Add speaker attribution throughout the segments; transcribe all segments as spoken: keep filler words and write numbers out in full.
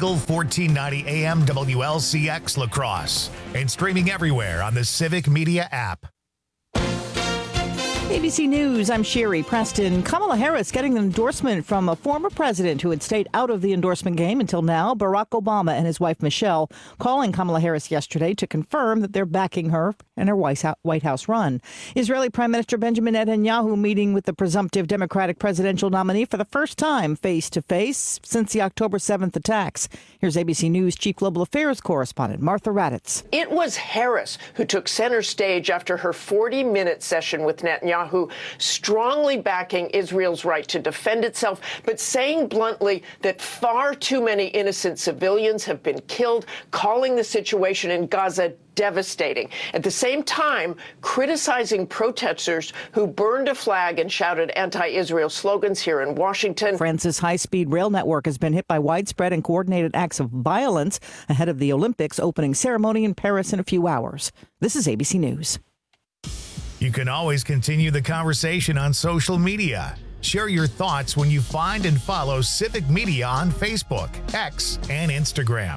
Speaker 1: Eagle fourteen ninety A M W L C X La Crosse and streaming everywhere on the Civic Media app.
Speaker 2: A B C News, I'm Sherry Preston. Kamala Harris getting an endorsement from a former president who had stayed out of the endorsement game until now, Barack Obama and his wife Michelle, calling Kamala Harris yesterday to confirm that they're backing her and her White House run. Israeli Prime Minister Benjamin Netanyahu meeting with the presumptive Democratic presidential nominee for the first time face-to-face since the October seventh attacks. Here's A B C News Chief Global Affairs correspondent Martha Raddatz.
Speaker 3: It was Harris who took center stage after her forty-minute session with Netanyahu, strongly backing Israel's right to defend itself, but saying bluntly that far too many innocent civilians have been killed, calling the situation in Gaza devastating. At the same time, criticizing protesters who burned a flag and shouted anti-Israel slogans here in Washington.
Speaker 2: France's high-speed rail network has been hit by widespread and coordinated acts of violence ahead of the Olympics opening ceremony in Paris in a few hours. This is A B C News.
Speaker 1: You can always continue the conversation on social media. Share your thoughts when you find and follow Civic Media on Facebook, X, and Instagram.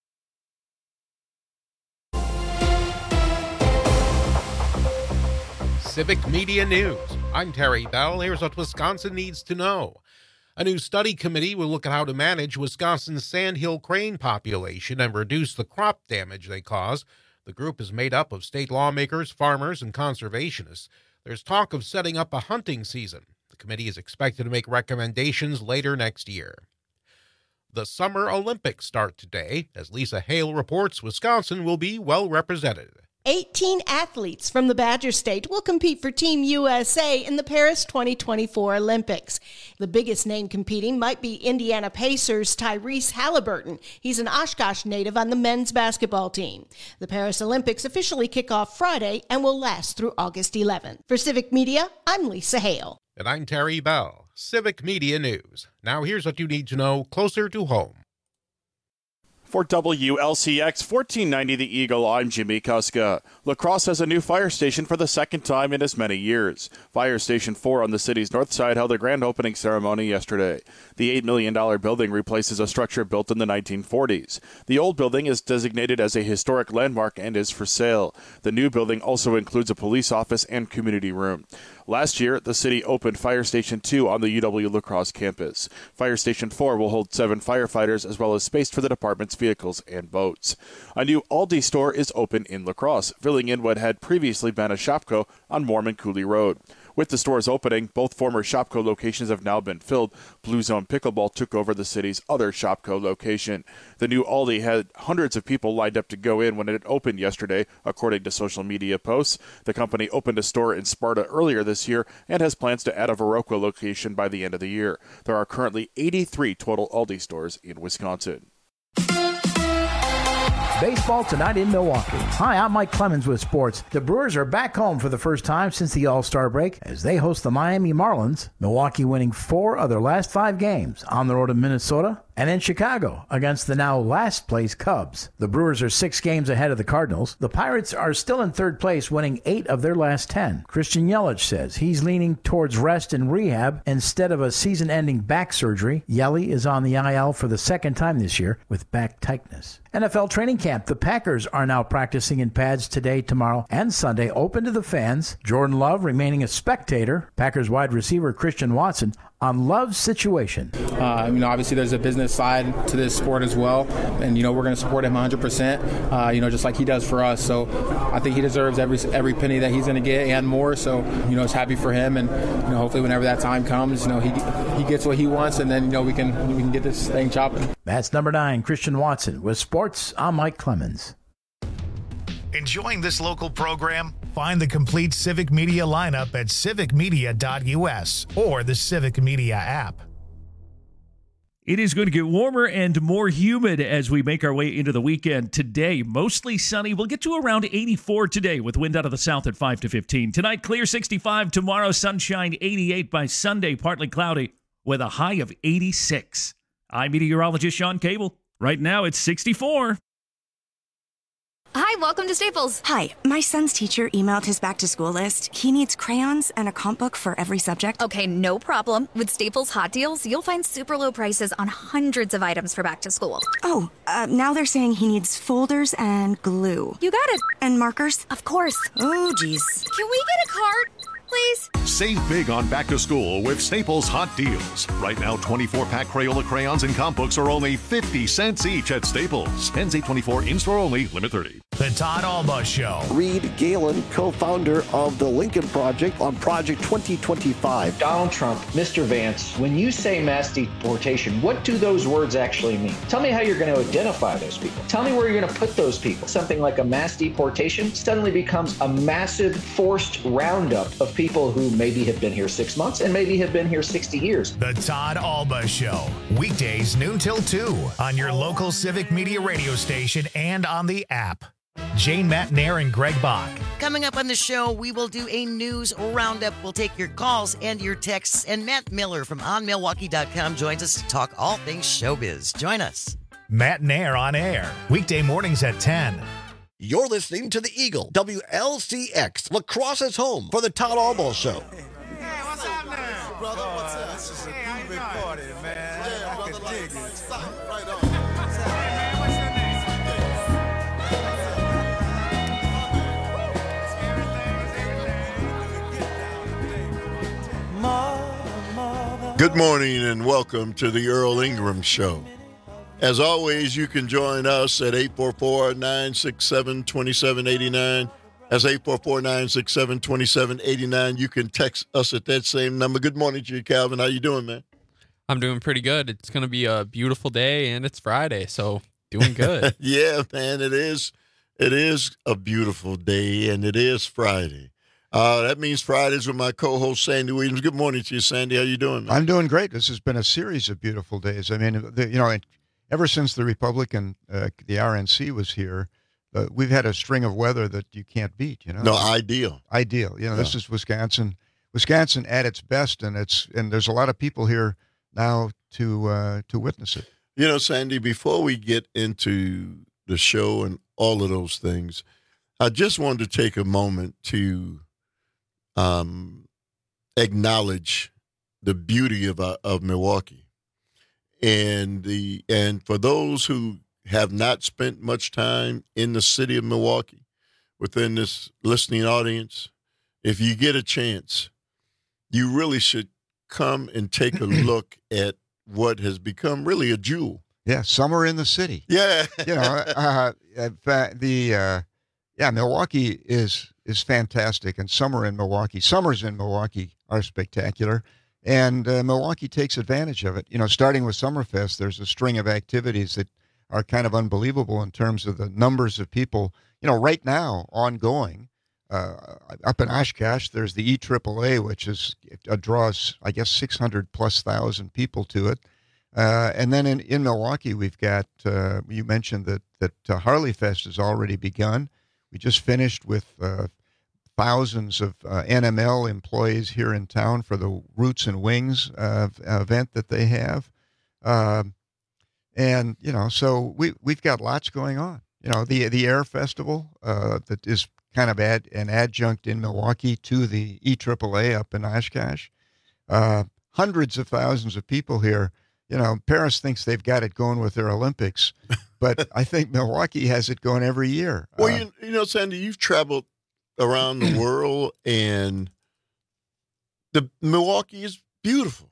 Speaker 4: Civic Media News. I'm Terry Bell. Here's what Wisconsin needs to know. A new study committee will look at how to manage Wisconsin's sandhill crane population and reduce the crop damage they cause. The group is made up of state lawmakers, farmers, and conservationists. There's talk of setting up a hunting season. The committee is expected to make recommendations later next year. The Summer Olympics start today. As Lisa Hale reports, Wisconsin will be well represented.
Speaker 5: eighteen athletes from the Badger State will compete for Team U S A in the Paris twenty twenty-four Olympics. The biggest name competing might be Indiana Pacers' Tyrese Halliburton. He's an Oshkosh native on the men's basketball team. The Paris Olympics officially kick off Friday and will last through August eleventh. For Civic Media, I'm Lisa Hale.
Speaker 4: And I'm Terry Bell. Civic Media News. Now here's what you need to know closer to home.
Speaker 6: For W L C X fourteen ninety The Eagle, I'm Jimmy Kuska. La Crosse has a new fire station for the second time in as many years. Fire Station four on the city's north side held a grand opening ceremony yesterday. The eight million dollars building replaces a structure built in the nineteen forties. The old building is designated as a historic landmark and is for sale. The new building also includes a police office and community room. Last year, the city opened Fire Station two on the U W La Crosse campus. Fire Station four will hold seven firefighters as well as space for the department's vehicles and boats. A new Aldi store is open in La Crosse, filling in what had previously been a Shopko on Mormon Cooley Road. With the store's opening, both former Shopko locations have now been filled. Blue Zone Pickleball took over the city's other Shopko location. The new Aldi had hundreds of people lined up to go in when it opened yesterday, according to social media posts. The company opened a store in Sparta earlier this year and has plans to add a Viroqua location by the end of the year. There are currently eighty-three total Aldi stores in Wisconsin.
Speaker 7: Baseball tonight in Milwaukee. Hi, I'm Mike Clemens with sports. The Brewers are back home for the first time since the All-Star break as they host the Miami Marlins. Milwaukee winning four of their last five games on the road in Minnesota and in Chicago against the now last-place Cubs. The Brewers are six games ahead of the Cardinals. The Pirates are still in third place, winning eight of their last ten. Christian Yelich says he's leaning towards rest and rehab instead of a season-ending back surgery. Yelich is on the I L for the second time this year with back tightness. N F L training camp. The Packers are now practicing in pads today, tomorrow, and Sunday, open to the fans. Jordan Love remaining a spectator. Packers wide receiver Christian Watson on Love's situation.
Speaker 8: Uh, you know, obviously there's a business side to this sport as well, and you know we're going to support him one hundred percent. Uh, you know, just like he does for us. So I think he deserves every every penny that he's going to get and more. So you know, it's happy for him, and you know, hopefully whenever that time comes, you know, he he gets what he wants, and then you know we can we can get this thing chopping.
Speaker 7: That's number nine, Christian Watson. With sports, I'm Mike Clemens.
Speaker 1: Enjoying this local program? Find the complete Civic Media lineup at civic media dot U S or the Civic Media app.
Speaker 9: It is going to get warmer and more humid as we make our way into the weekend. Today, mostly sunny. We'll get to around eighty-four today with wind out of the south at five to fifteen. Tonight, clear sixty-five. Tomorrow, sunshine eighty-eight. By Sunday, partly cloudy with a high of eighty-six. I'm meteorologist Sean Cable. Right now, it's sixty-four.
Speaker 10: Hi, welcome to Staples.
Speaker 11: Hi, my son's teacher emailed his back-to-school list. He needs crayons and a comp book for every subject.
Speaker 10: Okay, no problem. With Staples Hot Deals, you'll find super low prices on hundreds of items for back to school.
Speaker 11: Oh, uh, now they're saying he needs folders and glue.
Speaker 10: You got it.
Speaker 11: And markers?
Speaker 10: Of course.
Speaker 11: Oh, geez.
Speaker 10: Can we get a card, please?
Speaker 12: Save big on back to school with Staples Hot Deals. Right now, twenty-four pack Crayola crayons and comp books are only fifty cents each at Staples. Ends eight twenty-four, in-store only, limit thirty.
Speaker 1: The Todd Alba Show.
Speaker 13: Reed Galen, co-founder of the Lincoln Project on Project twenty twenty-five.
Speaker 14: Donald Trump, Mister Vance, when you say mass deportation, what do those words actually mean? Tell me how you're going to identify those people. Tell me where you're going to put those people. Something like a mass deportation suddenly becomes a massive forced roundup of people who maybe have been here six months and maybe have been here sixty years.
Speaker 1: The Todd Alba Show. Weekdays noon till two on your local Civic Media radio station and on the app. Jane Matnair and Greg Bach.
Speaker 15: Coming up on the show, we will do a news roundup. We'll take your calls and your texts. And Matt Miller from on milwaukee dot com joins us to talk all things showbiz. Join us.
Speaker 1: Matnair on air. Weekday mornings at ten.
Speaker 13: You're listening to the Eagle, W L C X, Lacrosse's home for the Todd Alba Show.
Speaker 16: Hey, what's up now? Brother, what's up? This is a hey, big party, man. Yeah, I brother, can dig it. Right on.
Speaker 17: Good morning and welcome to the Earl Ingram Show. As always, you can join us at eight four four, nine six seven, two seven eight nine. That's eight four four, nine six seven, two seven eight nine. You can text us at that same number. Good morning to you, Calvin. How you doing, man?
Speaker 18: I'm doing pretty good. It's going to be a beautiful day, and it's Friday, so doing good.
Speaker 17: Yeah, man, it is. It is a beautiful day, and it is Friday. Uh, that means Fridays with my co-host, Sandy Williams. Good morning to you, Sandy. How you doing, man?
Speaker 19: I'm doing great. This has been a series of beautiful days. I mean, the, you know, ever since the Republican, uh, the R N C was here, uh, we've had a string of weather that you can't beat, you know?
Speaker 17: No, ideal.
Speaker 19: Ideal. You know,
Speaker 17: yeah.
Speaker 19: This is Wisconsin. Wisconsin at its best, and it's and there's a lot of people here now to uh, to witness it.
Speaker 17: You know, Sandy, before we get into the show and all of those things, I just wanted to take a moment to um, acknowledge the beauty of uh, of Milwaukee, and the and for those who have not spent much time in the city of Milwaukee, within this listening audience, if you get a chance, you really should come and take a look at what has become really a jewel.
Speaker 19: Yeah, summer in the city.
Speaker 17: Yeah,
Speaker 19: you know, uh, the uh, yeah, Milwaukee is is fantastic, and summer in Milwaukee, summers in Milwaukee are spectacular, and uh, Milwaukee takes advantage of it. You know, starting with Summerfest, there's a string of activities that are kind of unbelievable in terms of the numbers of people. You know, right now ongoing. Uh, up in Oshkosh, there's the E triple A, which is uh, draws, I guess, six hundred plus thousand people to it. Uh, and then in, in Milwaukee, we've got, uh, you mentioned that, that uh, Harley Fest has already begun. We just finished with uh, thousands of uh, N M L employees here in town for the Roots and Wings uh, event that they have. Uh, and, you know, so we, we've got lots going on. You know, the, the Air Festival uh, that is kind of add an adjunct in Milwaukee to the E triple A up in Oshkosh. Uh, hundreds of thousands of people here. You know, Paris thinks they've got it going with their Olympics, but I think Milwaukee has it going every year.
Speaker 17: Well,
Speaker 19: uh,
Speaker 17: you, you know, Sandy, you've traveled around the world, and the Milwaukee is beautiful.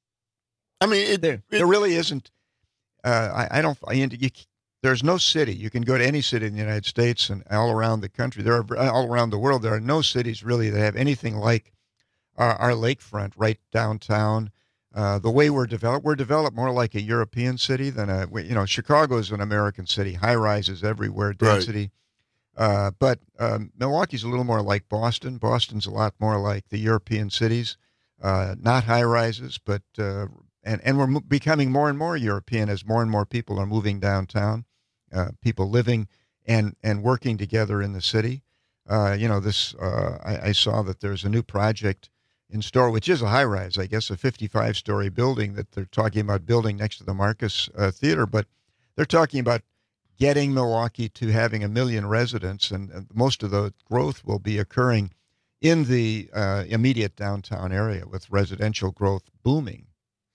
Speaker 17: I mean, it,
Speaker 19: there,
Speaker 17: it,
Speaker 19: there really isn't. Uh, I, I don't. I, you, There's no city. You can go to any city in the United States and all around the country. There are all around the world. There are no cities really that have anything like our, our lakefront right downtown. Uh, the way we're developed, we're developed more like a European city than a. You know, Chicago is an American city. High rises everywhere, density. Right. Uh, but um, Milwaukee's a little more like Boston. Boston's a lot more like the European cities. Uh, not high rises, but uh, and and we're m- becoming more and more European as more and more people are moving downtown. Uh, people living and, and working together in the city. Uh, you know, this uh, I, I saw that there's a new project in store, which is a high-rise, I guess, a fifty-five story building that they're talking about building next to the Marcus uh, Theater. But they're talking about getting Milwaukee to having a million residents, and, and most of the growth will be occurring in the uh, immediate downtown area with residential growth booming.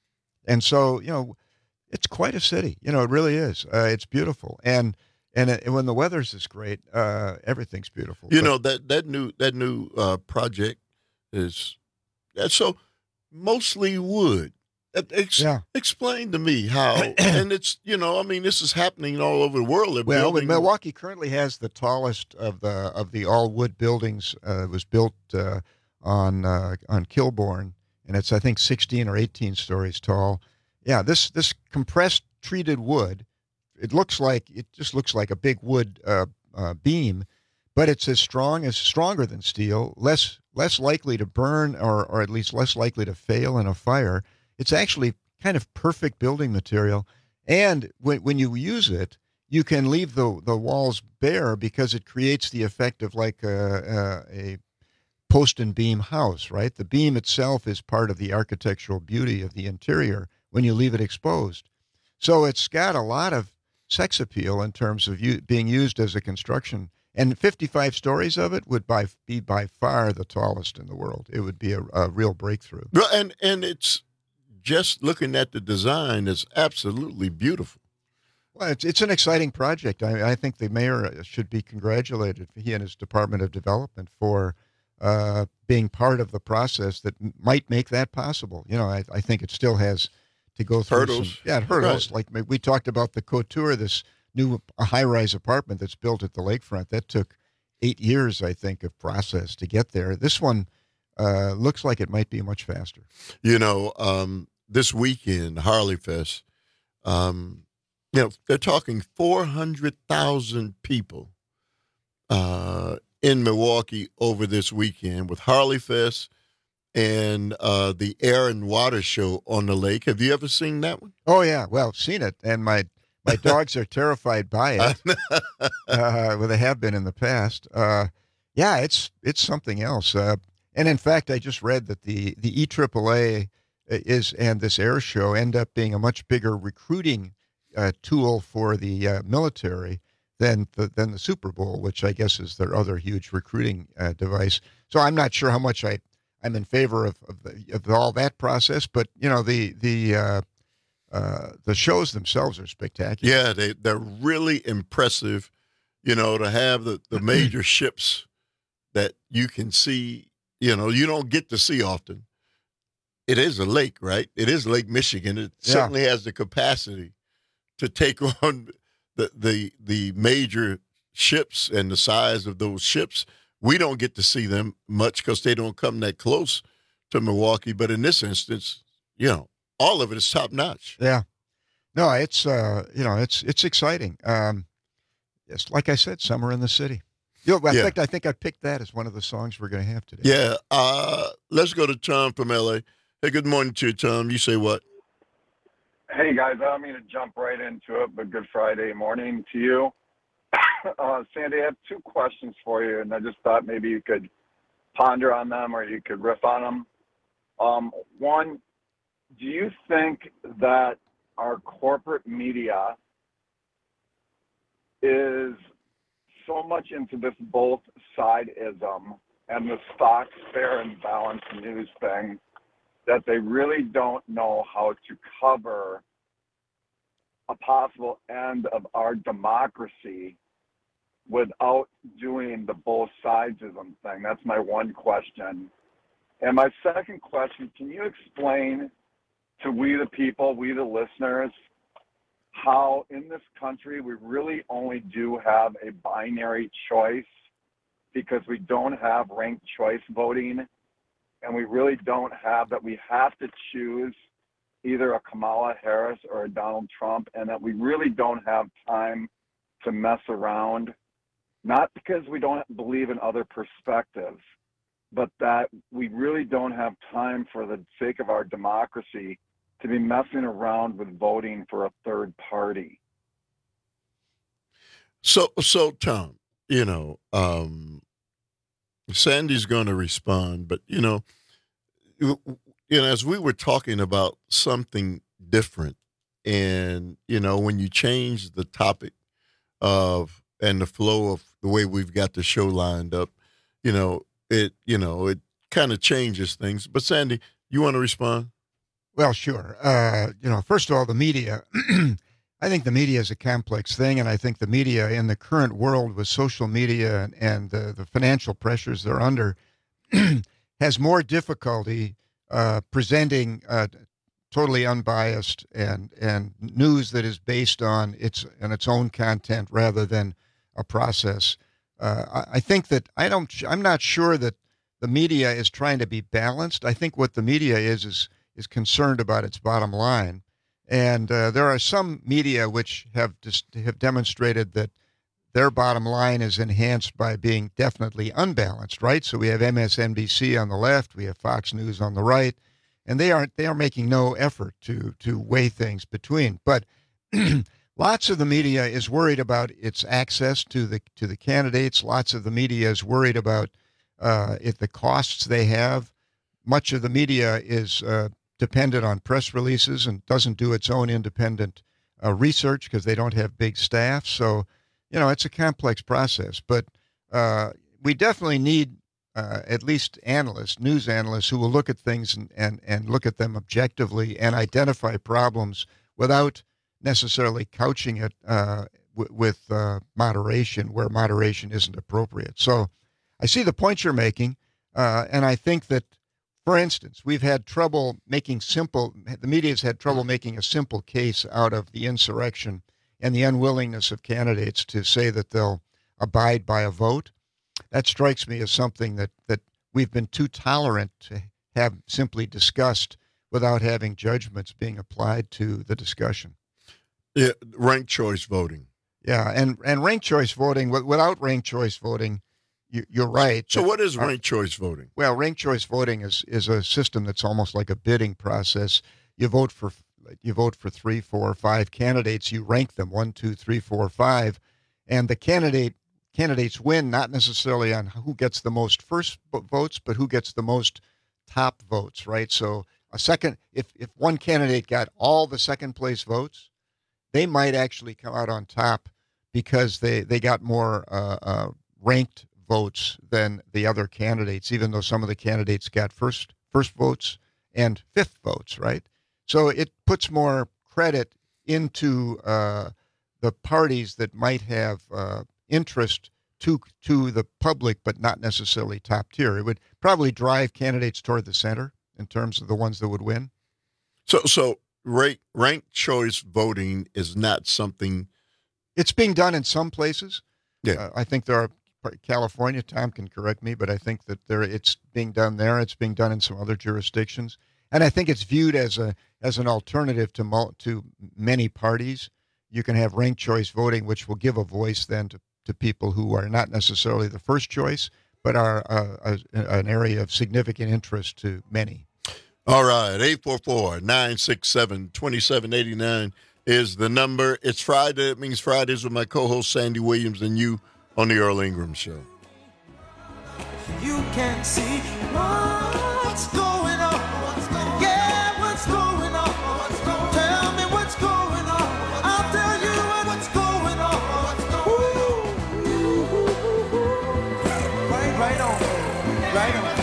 Speaker 19: And so, you know, it's quite a city. You know, it really is. Uh, it's beautiful. And and it, when the weather's this great, uh, everything's beautiful.
Speaker 17: You
Speaker 19: But-
Speaker 17: know, that, that new that new uh, project is that's so mostly wood. Ex-
Speaker 19: Yeah.
Speaker 17: Explain to me how, and it's, you know, I mean, this is happening all over the world. They're
Speaker 19: Well,
Speaker 17: building,
Speaker 19: Milwaukee currently has the tallest of the of the all wood buildings. Uh, it was built uh, on uh, on Kilbourne, and it's I think sixteen or eighteen stories tall. Yeah, this this compressed treated wood. It looks like it just looks like a big wood uh, uh, beam, but it's as strong as stronger than steel, less less likely to burn, or or at least less likely to fail in a fire. It's actually kind of perfect building material. And when, when you use it, you can leave the, the walls bare because it creates the effect of like a, a, a post and beam house, right? The beam itself is part of the architectural beauty of the interior when you leave it exposed. So it's got a lot of sex appeal in terms of you, being used as a construction. And fifty-five stories of it would by, be by far the tallest in the world. It would be a, a real breakthrough.
Speaker 17: Well, and and it's just looking at the design is absolutely beautiful.
Speaker 19: Well, it's it's an exciting project. I, I think the mayor should be congratulated, he and his Department of Development, for uh, being part of the process that m- might make that possible. You know, I, I think it still has to go through
Speaker 17: Hurdles.
Speaker 19: Some, yeah, hurdles. Like we talked about the Couture, this new high-rise apartment that's built at the lakefront. That took eight years, I think, of process to get there. This one uh, looks like it might be much faster.
Speaker 17: You know, um, this weekend, Harley Fest, um, you know, they're talking four hundred thousand people uh, in Milwaukee over this weekend with Harley Fest and uh, the Air and Water Show on the lake. Have you ever seen that one?
Speaker 19: Oh, yeah. Well, seen it. And my, my dogs are terrified by it. uh, well, they have been in the past. Uh, yeah, it's it's something else. Uh, and in fact, I just read that the, the E triple A is and this air show end up being a much bigger recruiting uh, tool for the uh, military than the, than the Super Bowl, which I guess is their other huge recruiting uh, device. So I'm not sure how much I I'm in favor of of, the, of all that process, but you know the the uh, uh, the shows themselves are spectacular.
Speaker 17: Yeah, they they're really impressive. You know, to have the, the major ships that you can see, you know, you don't get to see often. It is a lake, right? It is Lake Michigan. It
Speaker 19: Yeah.
Speaker 17: certainly has the capacity to take on the, the the major ships and the size of those ships. We don't get to see them much because they don't come that close to Milwaukee. But in this instance, you know, all of it is top notch.
Speaker 19: Yeah. No, it's uh, you know, it's it's exciting. Um, it's like I said, summer in the city. You know, in
Speaker 17: Yeah.
Speaker 19: fact, I think I picked that as one of the songs we're going to have today.
Speaker 17: Yeah. Uh, let's go to Tom from L A. Hey, good morning to you, Tom. You say what?
Speaker 20: Hey, guys, I don't mean to jump right into it, but good Friday morning to you. Uh, Sandy, I have two questions for you, and I just thought maybe you could ponder on them or you could riff on them. Um, one, do you think that our corporate media is so much into this both sideism and the stock, fair, and balanced news thing that they really don't know how to cover a possible end of our democracy without doing the both sidesism thing? That's my one question. And my second question, can you explain to we the people, we the listeners, how in this country we really only do have a binary choice because we don't have ranked choice voting, and we really don't have that we have to choose either a Kamala Harris or a Donald Trump, and that we really don't have time to mess around, not because we don't believe in other perspectives, but that we really don't have time for the sake of our democracy to be messing around with voting for a third party.
Speaker 17: So, so Tom, you know, um, Sandy's going to respond, but you know, you, you know, as we were talking about something different, and you know, when you change the topic of and the flow of the way we've got the show lined up, you know, it you know it kind of changes things. But Sandy, you want to respond?
Speaker 19: Well, sure. Uh, you know, first of all, the media. I think the media is a complex thing, and I think the media in the current world with social media and, and the, the financial pressures they're under has more difficulty uh, presenting uh, totally unbiased and and news that is based on its on its own content rather than a process. Uh, I, I think that I don't. I'm not sure that the media is trying to be balanced. I think what the media is is is concerned about its bottom line. And uh, there are some media which have just have demonstrated that their bottom line is enhanced by being definitely unbalanced, right? So we have M S N B C on the left, we have Fox News on the right, and they aren't they are making no effort to to weigh things between. But lots of the media is worried about its access to the to the candidates. Lots of the media is worried about uh, if the costs they have. Much of the media is uh, dependent on press releases and doesn't do its own independent uh, research because they don't have big staff. So, you know, it's a complex process. But uh, we definitely need uh, at least analysts, news analysts, who will look at things and, and, and look at them objectively and identify problems without necessarily couching it uh, w- with uh, moderation where moderation isn't appropriate. So I see the point you're making, uh, and I think that, for instance, we've had trouble making simple, the media's had trouble making a simple case out of the insurrection and the unwillingness of candidates to say that they'll abide by a vote. That strikes me as something that, that we've been too tolerant to have simply discussed without having judgments being applied to the discussion.
Speaker 17: Yeah, ranked choice voting.
Speaker 19: Yeah, and, and ranked choice voting, without ranked choice voting, you're right.
Speaker 17: So what is ranked choice voting?
Speaker 19: Well, ranked choice voting is, is a system that's almost like a bidding process. You vote for you vote for three, four, five candidates. You rank them one, two, three, four, five, and the candidate candidates win not necessarily on who gets the most first votes, but who gets the most top votes. Right. So a second, if if one candidate got all the second place votes, they might actually come out on top because they they got more uh, uh, ranked votes than the other candidates, even though some of the candidates got first first votes and fifth votes, right? So it puts more credit into uh, the parties that might have uh, interest to to the public, but not necessarily top tier. It would probably drive candidates toward the center in terms of the ones that would win.
Speaker 17: So, so rank, ranked choice voting is not something.
Speaker 19: It's being done in some places.
Speaker 17: Yeah,
Speaker 19: uh, I think there are. California, Tom can correct me, but I think that there it's being done there. It's being done in some other jurisdictions, and I think it's viewed as a as an alternative to mul- to many parties. You can have ranked choice voting, which will give a voice then to, to people who are not necessarily the first choice, but are uh, a, an area of significant interest to many.
Speaker 17: All right, eight four four, nine six seven, two seven eight nine is the number. It's Friday. It means Fridays with my co-host Sandy Williams and you on the Earl Ingram Show.
Speaker 16: You can see what's going on. Yeah, what's going on? Tell me what's going on. I'll tell you what's going on. Ooh. Right, right on. Right on.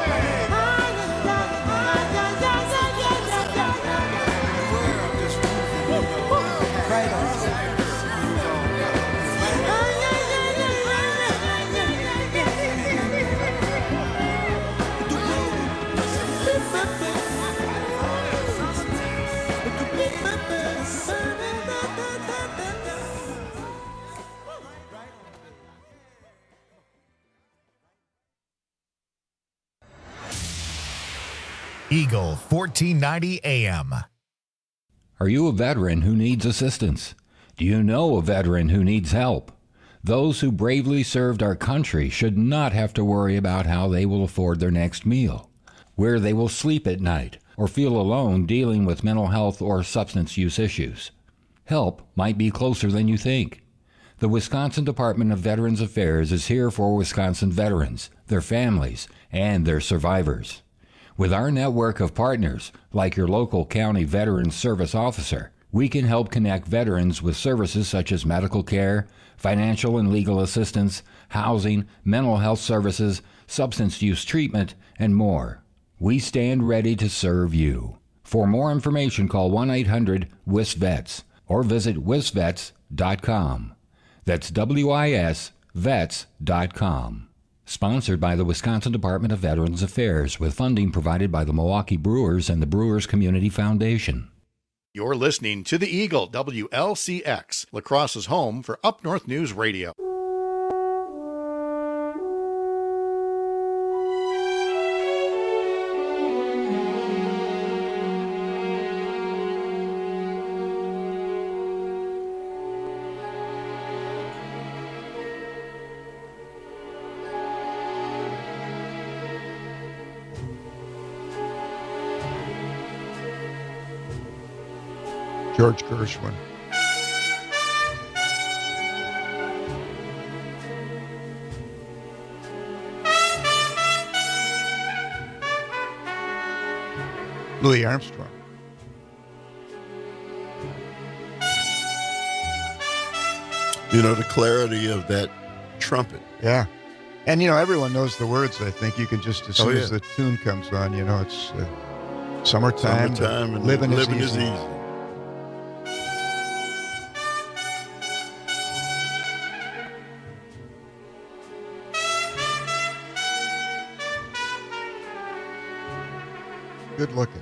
Speaker 1: Eagle fourteen ninety A M.
Speaker 21: Are you a veteran who needs assistance? Do you know a veteran who needs help? Those who bravely served our country should not have to worry about how they will afford their next meal, where they will sleep at night, or feel alone dealing with mental health or substance use issues. Help might be closer than you think. The Wisconsin Department of Veterans Affairs is here for Wisconsin veterans, their families, and their survivors. With our network of partners, like your local county veterans service officer, We can help connect veterans with services such as medical care, financial and legal assistance, housing, mental health services, substance use treatment, and more. We stand ready to serve you. For more information, call one eight hundred W I S vets or visit wisvets dot com. That's W I S vets dot com. Sponsored by the Wisconsin Department of Veterans Affairs, with funding provided by the Milwaukee Brewers and the Brewers Community Foundation.
Speaker 3: You're listening to the Eagle, W L C X, La Crosse's home for Up North News Radio.
Speaker 19: George Gershwin. Louis Armstrong.
Speaker 17: You know, the clarity of that trumpet.
Speaker 19: Yeah. And, you know, everyone knows the words, I think. You can just, as soon
Speaker 17: Oh, yeah.
Speaker 19: as the tune comes on, you know, it's uh, summertime.
Speaker 17: Summertime and
Speaker 19: living,
Speaker 17: living
Speaker 19: is
Speaker 17: is
Speaker 19: easy.
Speaker 17: easy.
Speaker 19: Good looking.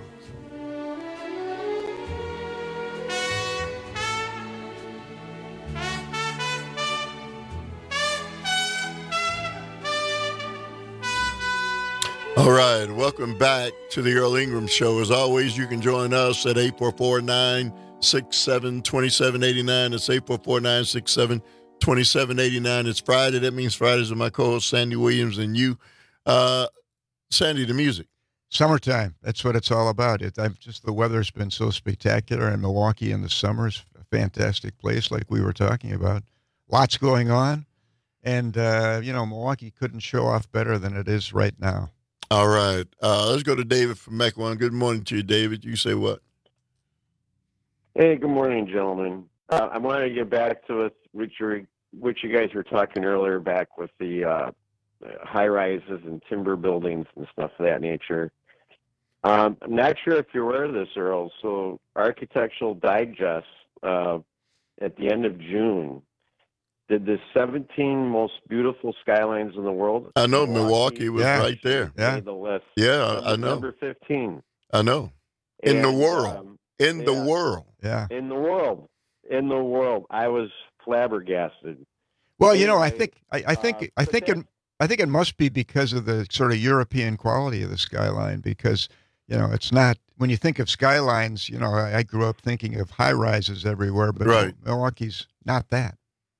Speaker 17: All right, welcome back to the Earl Ingram Show. As always, you can join us at eight four four, nine six seven, two seven eight nine. It's eight four four, nine six seven, two seven eight nine. It's Friday. That means Fridays are my co-host, Sandy Williams, and you. Uh, Sandy, the music.
Speaker 19: Summertime. That's what it's all about. It, I've just the weather's been so spectacular, and Milwaukee in the summer is a fantastic place, like we were talking about. Lots going on, and uh, you know, Milwaukee couldn't show off better than it is right now.
Speaker 17: All right, uh, let's go to David from Mequon. Good morning to you, David. You say what?
Speaker 22: Hey, good morning, gentlemen. Uh, I wanted to get back to it, which you, which you guys were talking earlier, back with the uh, high rises and timber buildings and stuff of that nature. Um, I'm not sure if you're aware of this, Earl. So, Architectural Digest uh, at the end of June did the seventeen most beautiful skylines in the world.
Speaker 17: I know Milwaukee was
Speaker 19: Yeah.
Speaker 17: right there.
Speaker 19: Yeah.
Speaker 22: Made the list.
Speaker 17: Yeah, I know.
Speaker 22: Number fifteen.
Speaker 17: I know. In the
Speaker 22: And,
Speaker 17: world.
Speaker 22: um,
Speaker 17: In the
Speaker 22: yeah.
Speaker 17: world.
Speaker 19: Yeah.
Speaker 22: In the world. In the world. I was flabbergasted.
Speaker 19: Well, you know, I
Speaker 22: Anyway,
Speaker 19: think I, I think
Speaker 22: uh,
Speaker 19: I
Speaker 22: but
Speaker 19: think it
Speaker 22: that-
Speaker 19: I think it must be because of the sort of European quality of the skyline. Because you know, it's not when you think of skylines. You know, I, I grew up thinking of high rises everywhere, but
Speaker 17: Right.
Speaker 19: Milwaukee's not that.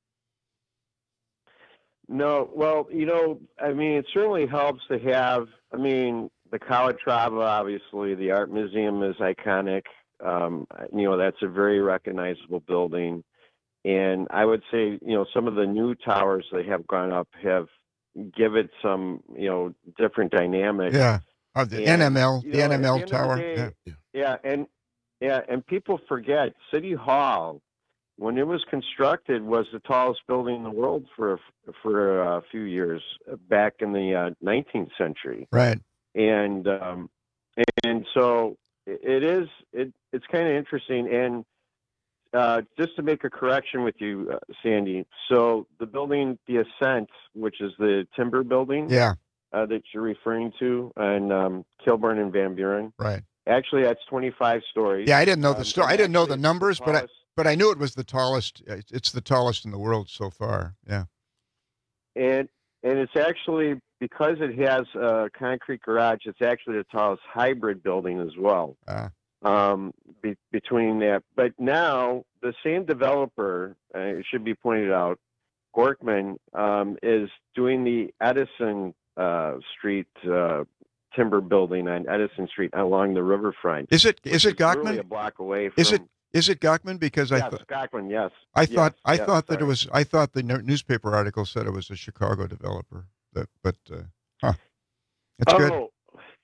Speaker 22: No, well, you know, I mean, it certainly helps to have, I mean, the Calatrava, obviously, the Art Museum is iconic. Um, you know, that's a very recognizable building. And I would say, you know, some of the new towers that have gone up have give it some, you know, different dynamics.
Speaker 19: Yeah, uh, the
Speaker 22: And,
Speaker 19: N M L,
Speaker 22: you
Speaker 19: the
Speaker 22: know,
Speaker 19: N M L
Speaker 22: at the end of
Speaker 19: tower.
Speaker 22: the day,
Speaker 19: yeah.
Speaker 22: Yeah, and yeah, and people forget City Hall, when it was constructed, was the tallest building in the world for for a few years back in the uh, nineteenth century.
Speaker 19: Right.
Speaker 22: And um, and so it is it it's kind of interesting. And uh, just to make a correction with you, uh, Sandy. So the building, the Ascent, which is the timber building,
Speaker 19: Yeah.
Speaker 22: uh, that you're referring to, and um, Kilburn and Van Buren.
Speaker 19: Right.
Speaker 22: Actually, that's twenty-five stories.
Speaker 19: Yeah, I didn't know
Speaker 22: Um,
Speaker 19: the story.
Speaker 22: and
Speaker 19: I didn't know the
Speaker 22: actually, it's
Speaker 19: numbers, but I
Speaker 22: tallest-
Speaker 19: but I knew it was the tallest. It's the tallest in the world so far. Yeah.
Speaker 22: and and it's actually, because it has a concrete garage, it's actually the tallest hybrid building as well.
Speaker 19: Ah.
Speaker 22: Um, be, between that, but now the same developer, uh, it should be pointed out, Gorkman, um, is doing the Edison uh, Street uh, timber building on Edison Street along the riverfront.
Speaker 19: Is it is it
Speaker 22: Really
Speaker 19: Gockman?
Speaker 22: a block away from.
Speaker 19: Is it is it Gockman? Because I
Speaker 22: Yes,
Speaker 19: thought
Speaker 22: Gockman. Yes.
Speaker 19: I
Speaker 22: Yes,
Speaker 19: thought I
Speaker 22: yes,
Speaker 19: thought that it
Speaker 22: sorry.
Speaker 19: was I thought the no- newspaper article said it was a Chicago developer. That, but uh, huh, that's
Speaker 22: oh,
Speaker 19: good.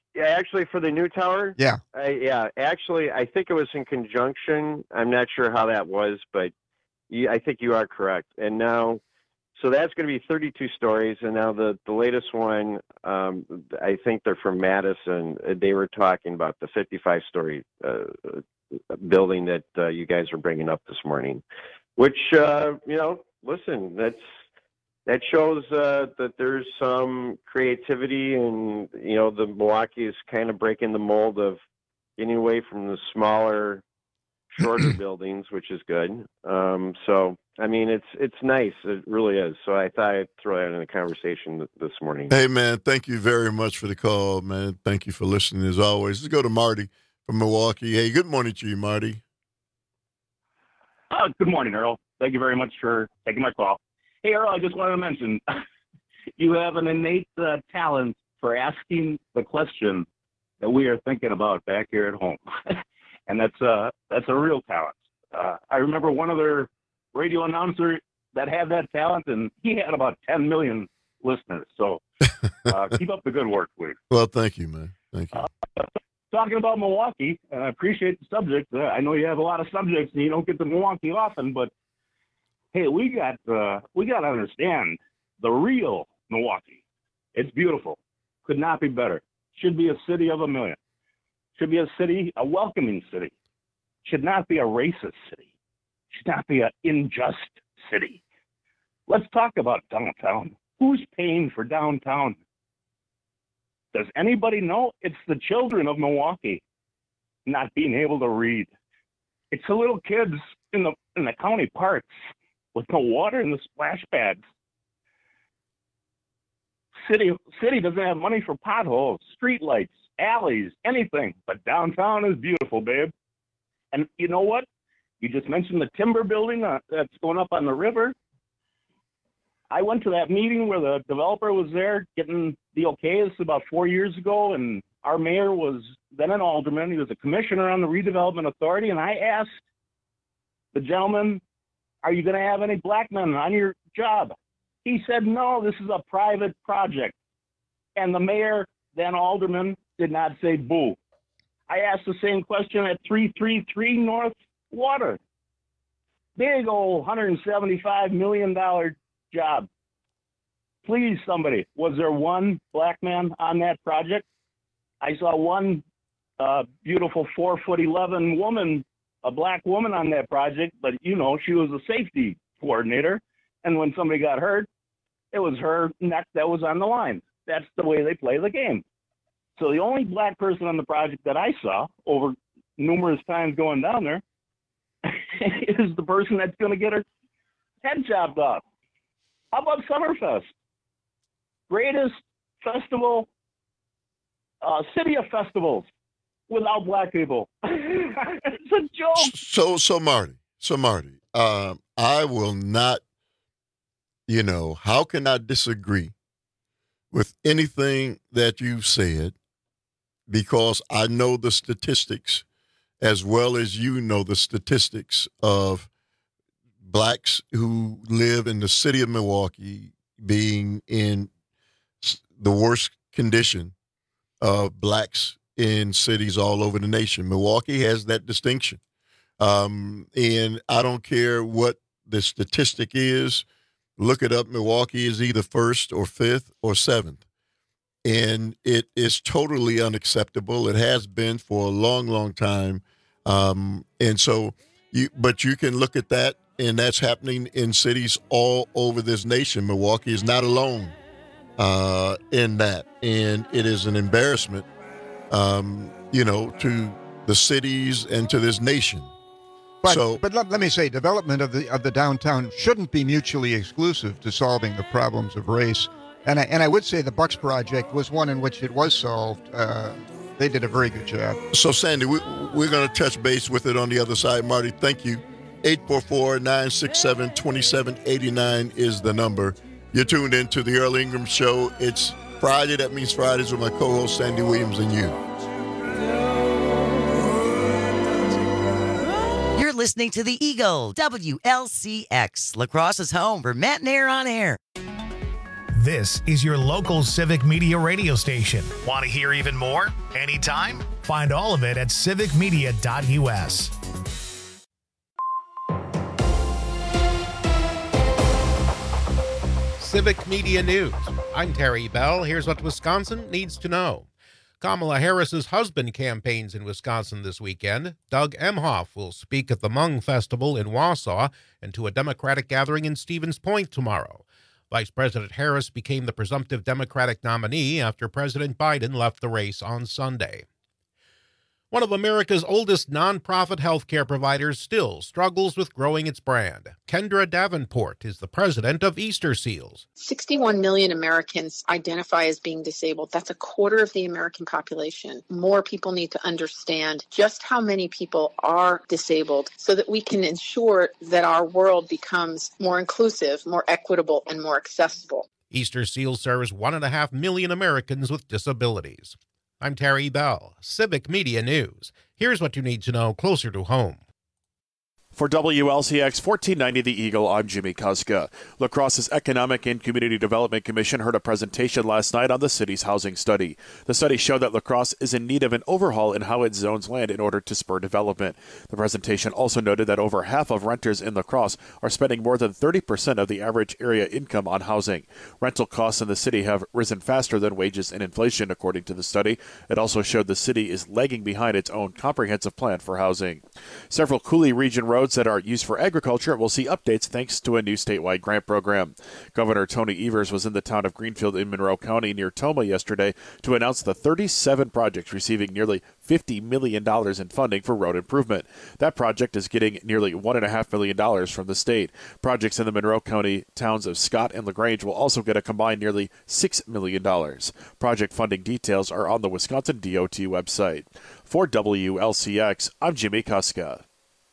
Speaker 22: Yeah, actually, for the new tower.
Speaker 19: Yeah.
Speaker 22: I, yeah, actually, I think it was in conjunction. I'm not sure how that was, but you, I think you are correct. And now, so that's going to be thirty-two stories. And now the, the latest one, um, I think they're from Madison. They were talking about the fifty-five story uh, building that uh, you guys are bringing up this morning, which, uh, you know, listen, that's, that shows uh, that there's some creativity, and you know the Milwaukee is kind of breaking the mold of getting away from the smaller, shorter buildings, which is good. Um, so I mean, it's it's nice, it really is. So I thought I'd throw that in the conversation th- this morning.
Speaker 17: Hey man, thank you very much for the call, man. Thank you for listening as always. Let's go to Marty from Milwaukee. Hey, good morning to you, Marty.
Speaker 2: Uh, good morning, Earl. Thank you very much for taking my call. Hey, Earl, I just wanted to mention, you have an innate uh, talent for asking the question that we are thinking about back here at home. And that's, uh, that's a real talent. Uh, I remember one other radio announcer that had that talent, and he had about ten million listeners. So uh, keep up the good work, please.
Speaker 17: Well, thank you, man. Thank you.
Speaker 2: Uh, talking about Milwaukee, and I appreciate the subject. Uh, I know you have a lot of subjects, and you don't get to Milwaukee often, but hey, we got uh, we got to understand the real Milwaukee. It's beautiful. Could not be better. Should be a city of a million. Should be a city, a welcoming city. Should not be a racist city. Should not be an unjust city. Let's talk about downtown. Who's paying for downtown? Does anybody know? It's the children of Milwaukee not being able to read. It's the little kids in the in the county parks with no water in the splash pads. City city doesn't have money for potholes, street lights, alleys, anything. But downtown is beautiful, babe. And you know what? You just mentioned the timber building uh, that's going up on the river. I went to that meeting where the developer was there getting the okays about four years ago, and our mayor was then an alderman. He was a commissioner on the redevelopment authority, and I asked the gentleman, are you going to have any black men on your job? He said, no, this is a private project. And the mayor, then alderman, did not say boo. I asked the same question at three thirty-three North Water. Big old one hundred seventy-five million dollars job. Please, somebody, was there one black man on that project? I saw one uh, beautiful four foot eleven woman, a black woman on that project, but you know, she was a safety coordinator. And when somebody got hurt, it was her neck that was on the line. That's the way they play the game. So the only black person on the project that I saw over numerous times going down there is the person that's going to get her head chopped off. How about Summerfest? Greatest festival, uh, city of festivals without black people. It's a joke.
Speaker 17: So, so Marty, so Marty, um, I will not, you know, how can I disagree with anything that you've said? Because I know the statistics as well as you know the statistics of blacks who live in the city of Milwaukee being in the worst condition of blacks in cities all over the nation. Milwaukee has that distinction. Um, and I don't care what the statistic is, look it up. Milwaukee is either first or fifth or seventh. And it is totally unacceptable. It has been for a long, long time. Um, and so, you, but you can look at that, and that's happening in cities all over this nation. Milwaukee is not alone uh, in that. And it is an embarrassment, um, you know, to the cities and to this nation.
Speaker 19: But,
Speaker 17: so,
Speaker 19: but let, let me say, development of the of the downtown shouldn't be mutually exclusive to solving the problems of race. And I, and I would say the Bucks project was one in which it was solved. Uh, they did a very good job.
Speaker 17: So, Sandy, we, we're going to touch base with it on the other side. Marty, thank you. eight four four, nine six seven, two seven eight nine is the number. You're tuned in to the Earl Ingram Show. It's Friday. That means Fridays with my co-host, Sandy Williams, and you.
Speaker 15: You're listening to the Eagle, W L C X, La Crosse's home for Matt and Air on Air.
Speaker 1: This is your local Civic Media radio station. Want to hear even more? Anytime? Find all of it at civic media dot u s.
Speaker 4: Civic Media News. I'm Terry Bell. Here's what Wisconsin needs to know. Kamala Harris's husband campaigns in Wisconsin this weekend. Doug Emhoff will speak at the Hmong Festival in Wausau and to a Democratic gathering in Stevens Point tomorrow. Vice President Harris became the presumptive Democratic nominee after President Biden left the race on Sunday. One of America's oldest nonprofit healthcare providers still struggles with growing its brand. Kendra Davenport is the president of Easter Seals.
Speaker 5: sixty-one million Americans identify as being disabled. That's a quarter of the American population. More people need to understand just how many people are disabled so that we can ensure that our world becomes more inclusive, more equitable, and more accessible.
Speaker 4: Easter Seals serves one and a half million Americans with disabilities. I'm Terry Bell, Civic Media News. Here's what you need to know closer to home.
Speaker 6: For W L C X fourteen ninety The Eagle, I'm Jimmy Kuska. La Crosse's Economic and Community Development Commission heard a presentation last night on the city's housing study. The study showed that La Crosse is in need of an overhaul in how it zones land in order to spur development. The presentation also noted that over half of renters in La Crosse are spending more than thirty percent of the average area income on housing. Rental costs in the city have risen faster than wages and inflation, according to the study. It also showed the city is lagging behind its own comprehensive plan for housing. Several Coulee region roads that are used for agriculture will see updates thanks to a new statewide grant program. Governor Tony Evers was in the town of Greenfield in Monroe County near Tomah yesterday to announce the thirty-seven projects receiving nearly fifty million dollars in funding for road improvement. That project is getting nearly one point five million dollars from the state. Projects in the Monroe County towns of Scott and LaGrange will also get a combined nearly six million dollars. Project funding details are on the Wisconsin D O T website. For W L C X, I'm Jimmy Kuska.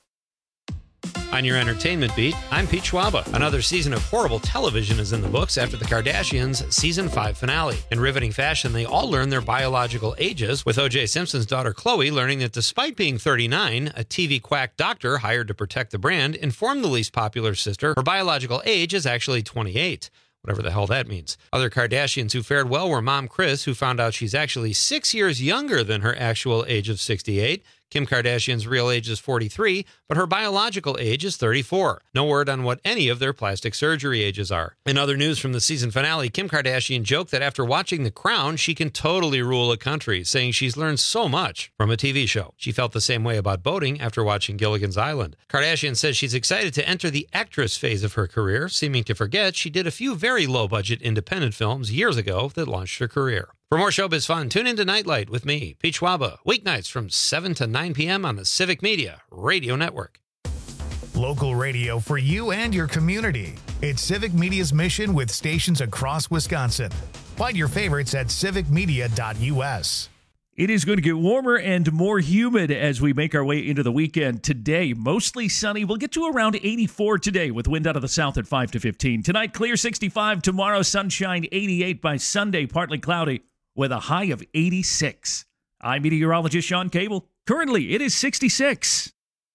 Speaker 23: On your entertainment beat, I'm Pete Schwaba. Another season of horrible television is in the books after the Kardashians' season five finale. In riveting fashion, they all learn their biological ages, with O J Simpson's daughter Khloe learning that despite being thirty-nine, a T V quack doctor hired to protect the brand informed the least popular sister her biological age is actually twenty-eight. Whatever the hell that means. Other Kardashians who fared well were Mom Kris, who found out she's actually six years younger than her actual age of sixty-eight. Kim Kardashian's real age is forty-three, but her biological age is thirty-four. No word on what any of their plastic surgery ages are. In other news from the season finale, Kim Kardashian joked that after watching The Crown, she can totally rule a country, saying she's learned so much from a T V show. She felt the same way about boating after watching Gilligan's Island. Kardashian says she's excited to enter the actress phase of her career, seeming to forget she did a few very low-budget independent films years ago that launched her career. For more showbiz fun, tune into Nightlight with me, Pete Schwaba, weeknights from seven to nine p.m. on the Civic Media Radio Network.
Speaker 1: Local radio for you and your community. It's Civic Media's mission with stations across Wisconsin. Find your favorites at civic media dot u s.
Speaker 9: It is going to get warmer and more humid as we make our way into the weekend. Today, mostly sunny. We'll get to around eighty-four today with wind out of the south at five to fifteen. Tonight, clear sixty-five. Tomorrow, sunshine eighty-eight. By Sunday, partly cloudy with a high of eighty-six. I'm meteorologist Sean Cable. Currently, it is sixty-six.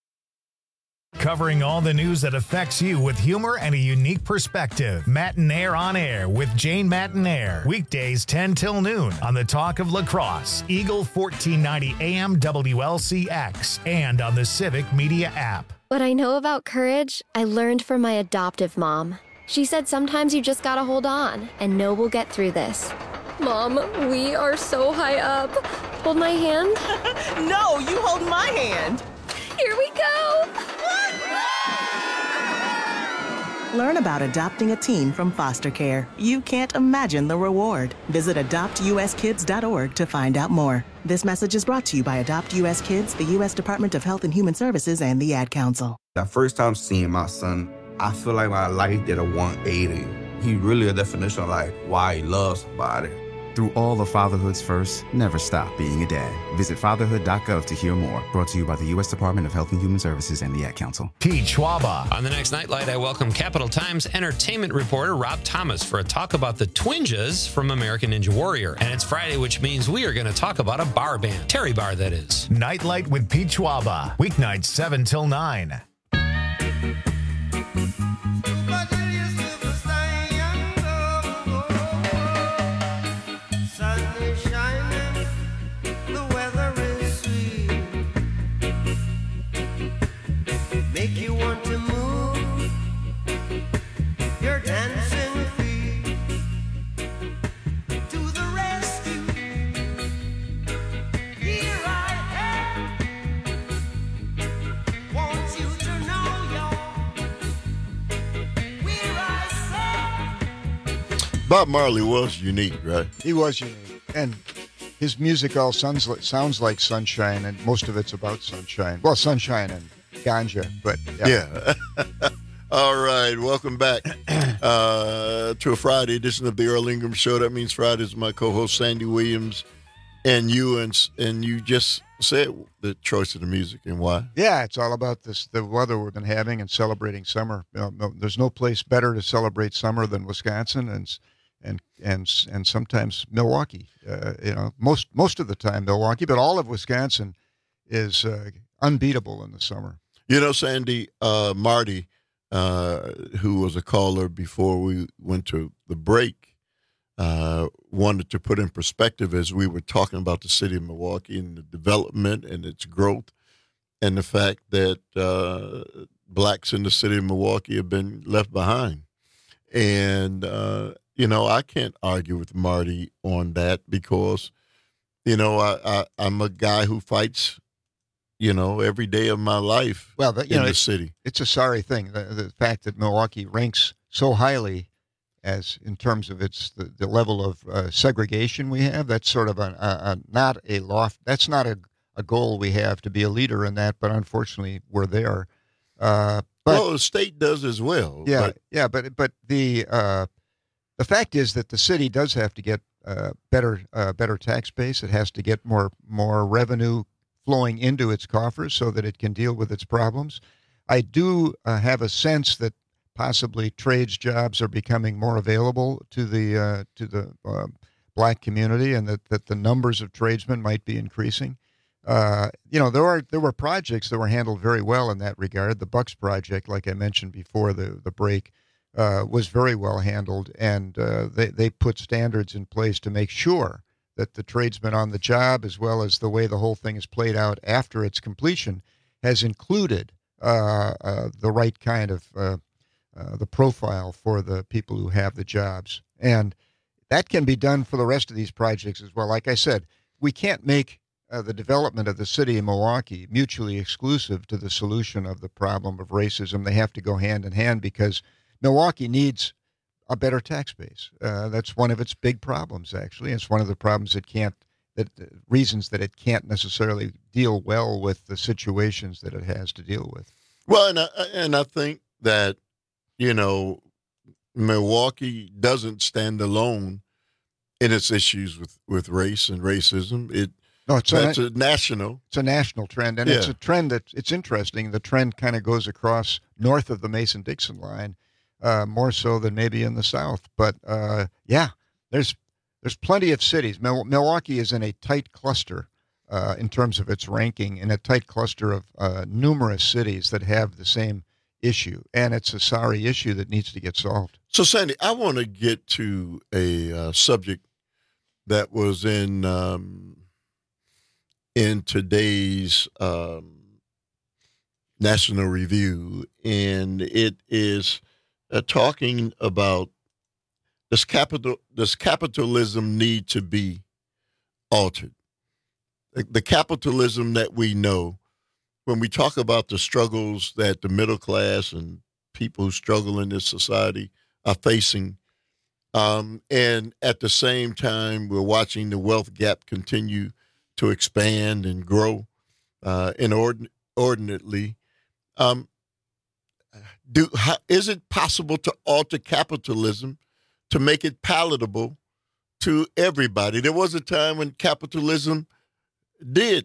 Speaker 1: Covering all the news that affects you with humor and a unique perspective. Matinaire on Air with Jane Matinaire. Weekdays ten till noon on the Talk of La Crosse, Eagle fourteen ninety A M W L C X, and on the Civic Media app.
Speaker 24: What I know about courage, I learned from my adoptive mom. She said sometimes you just gotta hold on and know we'll get through this. Mom, we are so high up. Hold my hand.
Speaker 25: No, you hold my hand.
Speaker 24: Here we go.
Speaker 25: Learn about adopting a teen from foster care. You can't imagine the reward. Visit adopt u s kids dot org to find out more. This message is brought to you by Adopt U S Kids, the U S Department of Health and Human Services, and the Ad Council.
Speaker 26: The first time seeing my son, I feel like my life did a one eighty. He really a definition of like why he loves somebody.
Speaker 27: Through all of fatherhood's first, never stop being a dad. Visit fatherhood dot gov to hear more. Brought to you by the U S Department of Health and Human Services and the Ad Council.
Speaker 1: Pete Schwaba.
Speaker 23: On the next Nightlight, I welcome Capital Times entertainment reporter Rob Thomas for a talk about the Twinjas from American Ninja Warrior. And it's Friday, which means we are going to talk about a bar band. Terry Bar, that is.
Speaker 1: Nightlight with Pete Schwaba. Weeknights seven till nine.
Speaker 16: They're dancing feet to the rescue. Here I am. Want you to know, y'all, where I stand.
Speaker 17: Bob Marley was unique, right?
Speaker 19: He was unique. And his music all sounds like, sounds like sunshine, and most of it's about sunshine. Well, sunshine and ganja, but yeah.
Speaker 17: Yeah. All right, welcome back uh, to a Friday edition of the Earl Ingram Show. That means Fridays. My co-host Sandy Williams and you, and and you just said the choice of the music and why.
Speaker 19: Yeah, it's all about this the weather we've been having and celebrating summer. You know, no, there's no place better to celebrate summer than Wisconsin and and and and sometimes Milwaukee. Uh, you know, most most of the time Milwaukee, but all of Wisconsin is uh, unbeatable in the summer.
Speaker 17: You know, Sandy, uh, Marty, uh, who was a caller before we went to the break, uh, wanted to put in perspective as we were talking about the city of Milwaukee and the development and its growth, and the fact that uh, blacks in the city of Milwaukee have been left behind. And, uh, you know, I can't argue with Marty on that because, you know, I, I, I'm a guy who fights, you know, every day of my life
Speaker 19: well, but, you
Speaker 17: in
Speaker 19: know,
Speaker 17: the
Speaker 19: it,
Speaker 17: city.
Speaker 19: It's a sorry thing. The, the fact that Milwaukee ranks so highly as in terms of its the, the level of uh, segregation we have, that's sort of a, a, a not a loft. That's not a, a goal we have to be a leader in that, but unfortunately we're there. Uh, but,
Speaker 17: well, the state does as well.
Speaker 19: Yeah,
Speaker 17: but,
Speaker 19: yeah, but but the uh, the fact is that the city does have to get uh, better uh, better tax base. It has to get more more revenue flowing into its coffers so that it can deal with its problems. I do uh, have a sense that possibly trades jobs are becoming more available to the uh, to the uh, black community, and that, that the numbers of tradesmen might be increasing. Uh, you know, there are there were projects that were handled very well in that regard. The Bucks project, like I mentioned before the the break, uh, was very well handled, and uh, they they put standards in place to make sure that the tradesman on the job, as well as the way the whole thing is played out after its completion, has included uh, uh, the right kind of uh, uh, the profile for the people who have the jobs, and that can be done for the rest of these projects as well. Like I said, we can't make Uh, the development of the city of Milwaukee mutually exclusive to the solution of the problem of racism. They have to go hand in hand because Milwaukee needs a better tax base. Uh, that's one of its big problems, actually. It's one of the problems it can't, that uh, reasons that it can't necessarily deal well with the situations that it has to deal with.
Speaker 17: Well, and I, and I think that, you know, Milwaukee doesn't stand alone in its issues with, with race and racism. It
Speaker 19: No, it's
Speaker 17: That's
Speaker 19: a,
Speaker 17: a national.
Speaker 19: It's a national trend, and
Speaker 17: Yeah.
Speaker 19: it's a trend that it's interesting. The trend kind of goes across north of the Mason-Dixon line, uh, more so than maybe in the south. But uh, yeah, there's there's plenty of cities. Mil- Milwaukee is in a tight cluster uh, in terms of its ranking, in a tight cluster of uh, numerous cities that have the same issue, and it's a sorry issue that needs to get solved.
Speaker 17: So, Sandy, I want to get to a uh, subject that was in. Um, in today's um, National Review, and it is uh, talking about does capital does capitalism need to be altered? The, the capitalism that we know, when we talk about the struggles that the middle class and people who struggle in this society are facing, um, and at the same time, we're watching the wealth gap continue to expand and grow uh, inordinately. Um, do how, is it possible to alter capitalism to make it palatable to everybody? There was a time when capitalism did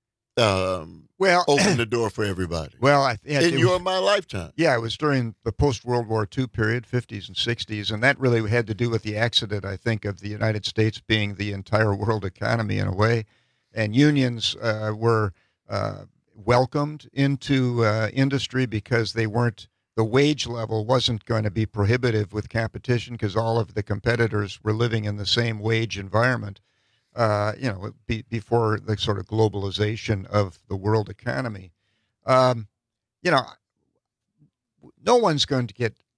Speaker 17: um,
Speaker 19: well
Speaker 17: open the door for everybody.
Speaker 19: Well, I, yeah,
Speaker 17: in
Speaker 19: it
Speaker 17: your
Speaker 19: was,
Speaker 17: my lifetime.
Speaker 19: Yeah, it was during the post-World War Two period, fifties and sixties, and that really had to do with the accident, I think, of the United States being the entire world economy in a way. And unions uh, were uh, welcomed into uh, industry because they weren't, the wage level wasn't going to be prohibitive with competition because all of the competitors were living in the same wage environment, uh, you know, be, before the sort of globalization of the world economy. Um, you know, no one's going to get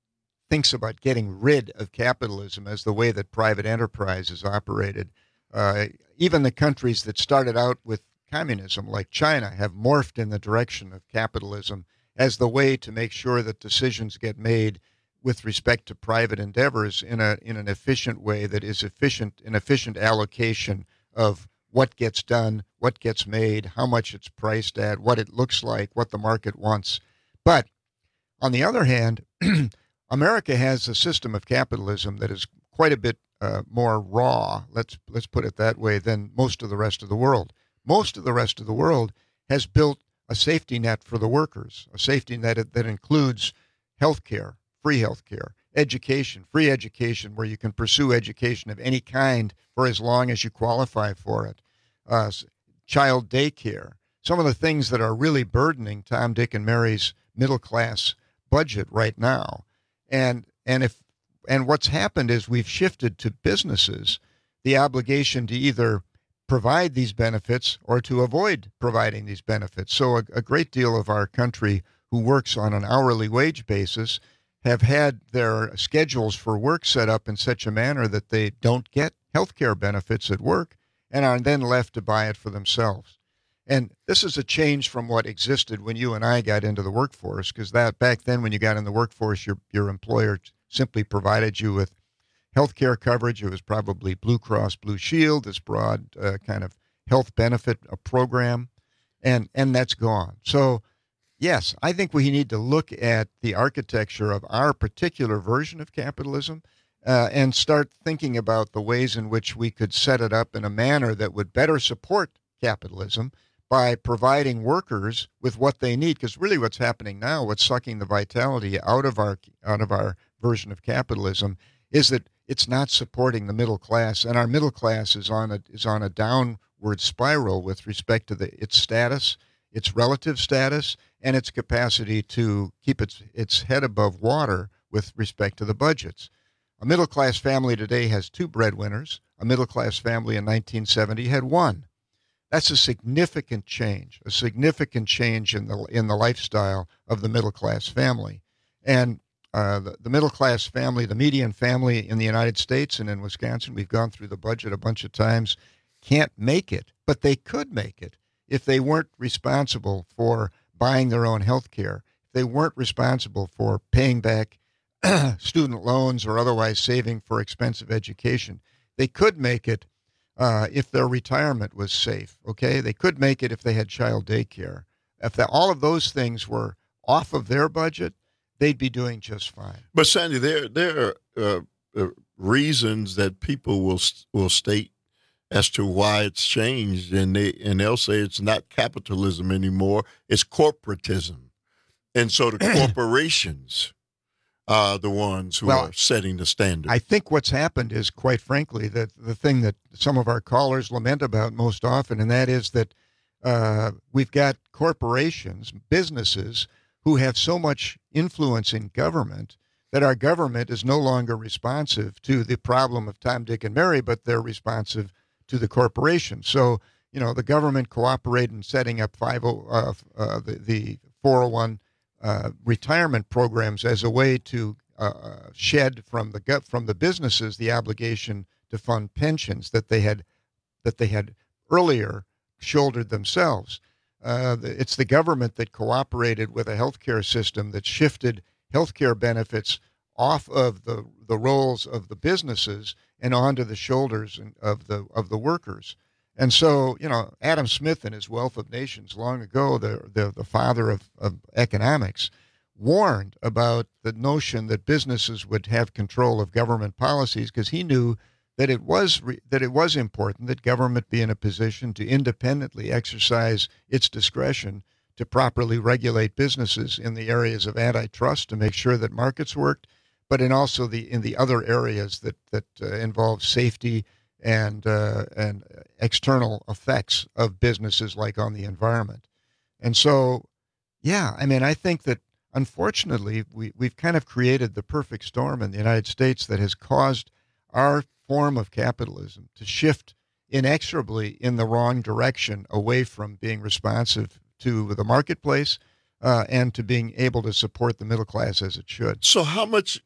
Speaker 19: thinks about getting rid of capitalism as the way that private enterprise is operated. Uh, even the countries that started out with communism, like China, have morphed in the direction of capitalism as the way to make sure that decisions get made with respect to private endeavors in a in an efficient way that is efficient, an efficient allocation of what gets done, what gets made, how much it's priced at, what it looks like, what the market wants. But on the other hand, America has a system of capitalism that is quite a bit uh, more raw, let's let's put it that way, than most of the rest of the world. Most of the rest of the world has built a safety net for the workers, a safety net that includes health care, free health care, education, free education, where you can pursue education of any kind for as long as you qualify for it, uh, child daycare, some of the things that are really burdening Tom, Dick, and Mary's middle-class budget right now. And and if and what's happened is we've shifted to businesses the obligation to either provide these benefits or to avoid providing these benefits. So a, a great deal of our country who works on an hourly wage basis have had their schedules for work set up in such a manner that they don't get health care benefits at work and are then left to buy it for themselves. And this is a change from what existed when you and I got into the workforce, because that back then when you got in the workforce, your your employer simply provided you with health care coverage. It was probably Blue Cross Blue Shield, this broad uh, kind of health benefit uh, program, and and that's gone. So yes, I think we need to look at the architecture of our particular version of capitalism uh, and start thinking about the ways in which we could set it up in a manner that would better support capitalism by providing workers with what they need. Because really what's happening now, what's sucking the vitality out of our out of our version of capitalism is that it's not supporting the middle class, and our middle class is on a is on a downward spiral with respect to the its status, its relative status, and its capacity to keep its its head above water with respect to the budgets. A middle class family today has two breadwinners. A middle class family in nineteen seventy had one. That's a significant change, a significant change in the in the lifestyle of the middle class family. And uh, the, the middle class family, the median family in the United States and in Wisconsin, we've gone through the budget a bunch of times, can't make it, but they could make it if they weren't responsible for buying their own health care, if they weren't responsible for paying back student loans or otherwise saving for expensive education. They could make it uh, if their retirement was safe, okay? They could make it if they had child daycare. If the, all of those things were off of their budget, they'd be doing just fine.
Speaker 17: But Sandy, there there are uh, uh, reasons that people will will state as to why it's changed, and they and they'll say it's not capitalism anymore; it's corporatism, and so the corporations are the ones who
Speaker 19: well,
Speaker 17: are setting the standard.
Speaker 19: I think what's happened is, quite frankly, that the thing that some of our callers lament about most often, and that is that uh, we've got corporations, businesses, who have so much influence in government that our government is no longer responsive to the problem of Tom, Dick, and Mary, but they're responsive to the corporation. So, you know, the government cooperated in setting up five oh, uh, uh, the, the four oh one uh, retirement programs as a way to uh, shed from the from the businesses the obligation to fund pensions that they had that they had earlier shouldered themselves. Uh, it's the government that cooperated with a healthcare system that shifted healthcare benefits off of the, the roles of the businesses and onto the shoulders of the of the workers. And so, you know, Adam Smith in his Wealth of Nations long ago, the the, the father of, of economics, warned about the notion that businesses would have control of government policies because he knew that it was re- that it was important that government be in a position to independently exercise its discretion to properly regulate businesses in the areas of antitrust to make sure that markets worked, but in also the in the other areas that that uh, involve safety and uh, and external effects of businesses, like on the environment. And so, yeah, I mean, I think that unfortunately we we've kind of created the perfect storm in the United States that has caused our form of capitalism to shift inexorably in the wrong direction, away from being responsive to the marketplace uh, and to being able to support the middle class as it should.
Speaker 17: So how much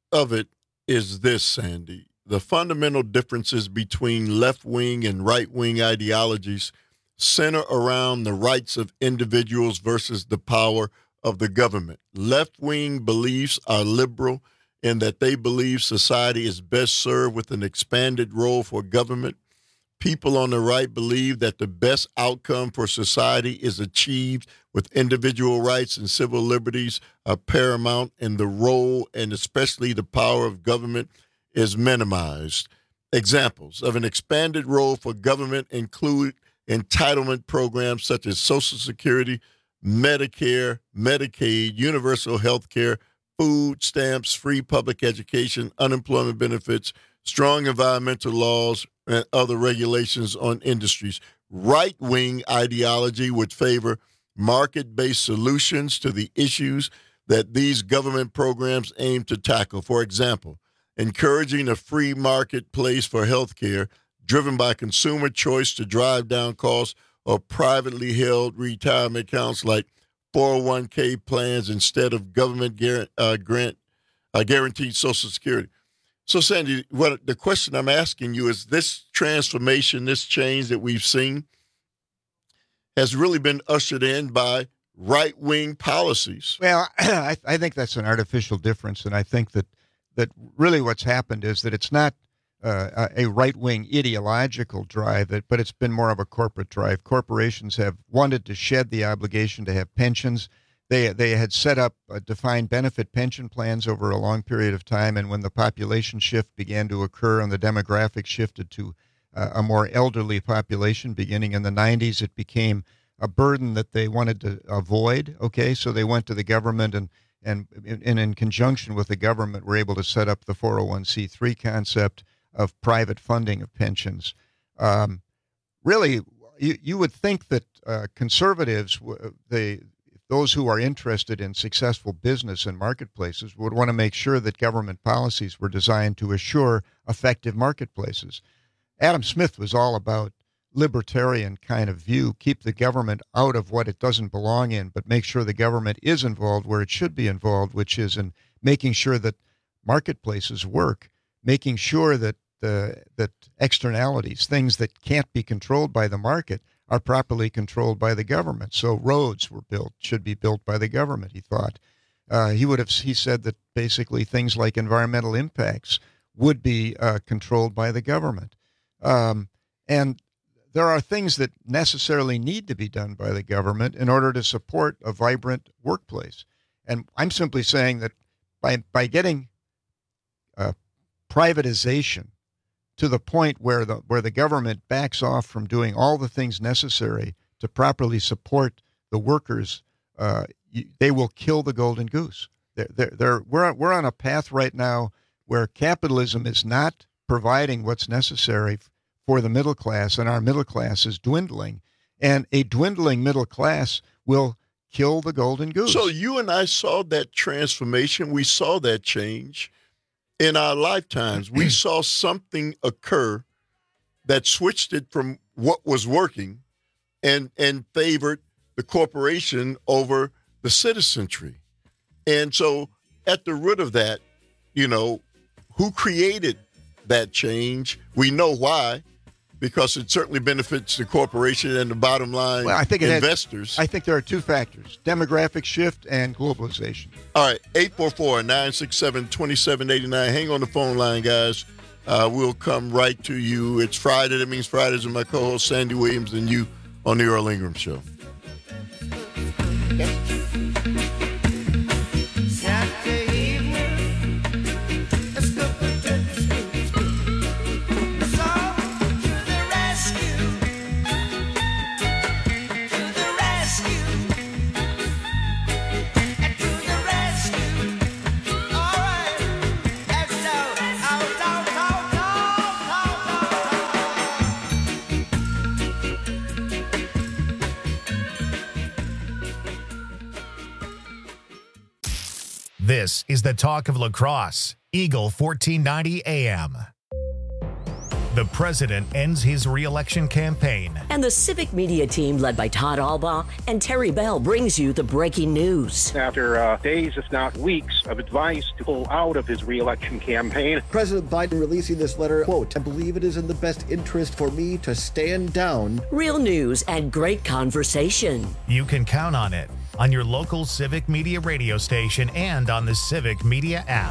Speaker 17: of it is this, Sandy. The fundamental differences between left-wing and right-wing ideologies center around the rights of individuals versus the power of the government. Left-wing beliefs are liberal in that they believe society is best served with an expanded role for government. People on the right believe that the best outcome for society is achieved with individual rights and civil liberties are paramount, and the role and especially the power of government is minimized. Examples of an expanded role for government include entitlement programs such as Social Security, Medicare, Medicaid, universal health care, food stamps, free public education, unemployment benefits, strong environmental laws, and other regulations on industries. Right-wing ideology would favor market-based solutions to the issues that these government programs aim to tackle. For example, encouraging a free marketplace for health care driven by consumer choice to drive down costs, or privately held retirement accounts like four oh one k plans instead of government guarant, uh, grant, uh, guaranteed Social Security. So, Sandy, what the question I'm asking you is, this transformation, this change that we've seen has really been ushered in by right-wing policies.
Speaker 19: Well, I, I think that's an artificial difference, and I think that, that really what's happened is that it's not uh, a right-wing ideological drive, but it's been more of a corporate drive. Corporations have wanted to shed the obligation to have pensions. They they had set up uh, defined benefit pension plans over a long period of time, and when the population shift began to occur and the demographics shifted to uh, a more elderly population beginning in the nineties, it became a burden that they wanted to avoid. Okay, so they went to the government, and and, and in conjunction with the government were able to set up the four oh one c three concept of private funding of pensions. Um, really, you, you would think that uh, conservatives, they those who are interested in successful business and marketplaces would want to make sure that government policies were designed to assure effective marketplaces. Adam Smith was all about libertarian kind of view, keep the government out of what it doesn't belong in, but make sure the government is involved where it should be involved, which is in making sure that marketplaces work, making sure that the that externalities, things that can't be controlled by the market, are properly controlled by the government. So roads were built, should be built by the government, he thought. Uh, he would have, he said that basically things like environmental impacts would be uh, controlled by the government. Um, and there are things that necessarily need to be done by the government in order to support a vibrant workplace. And I'm simply saying that by, by getting uh, privatization to the point where the where the government backs off from doing all the things necessary to properly support the workers, uh, you, they will kill the golden goose. They're, they're, they're, we're, we're on a path right now where capitalism is not providing what's necessary for the middle class, and our middle class is dwindling. And a dwindling middle class will kill the golden goose.
Speaker 17: So you and I saw that transformation. We saw that change. In our lifetimes, we saw something occur that switched it from what was working and and favored the corporation over the citizenry. And so at the root of that, you know, who created that change? We know why, because it certainly benefits the corporation and the bottom line
Speaker 19: well, I think it
Speaker 17: investors.
Speaker 19: Had, I think there are two factors, demographic shift and globalization.
Speaker 17: All right, eight four four, nine six seven, two seven eight nine. Hang on the phone line, guys. Uh, we'll come right to you. It's Friday. That means Fridays with my co-host Sandy Williams and you on the Earl Ingram Show.
Speaker 1: This is the talk of La Crosse, Eagle fourteen ninety A M. The president ends his re-election campaign.
Speaker 7: And the Civic Media team, led by Todd Albaugh and Terry Bell, brings you the breaking news.
Speaker 8: After uh, days, if not weeks, of advice to pull out of his re-election campaign.
Speaker 10: President Biden releasing this letter, quote, I believe it is in the best interest for me to stand down.
Speaker 7: Real news and great conversation.
Speaker 1: You can count on it on your local Civic Media radio station and on the Civic Media app.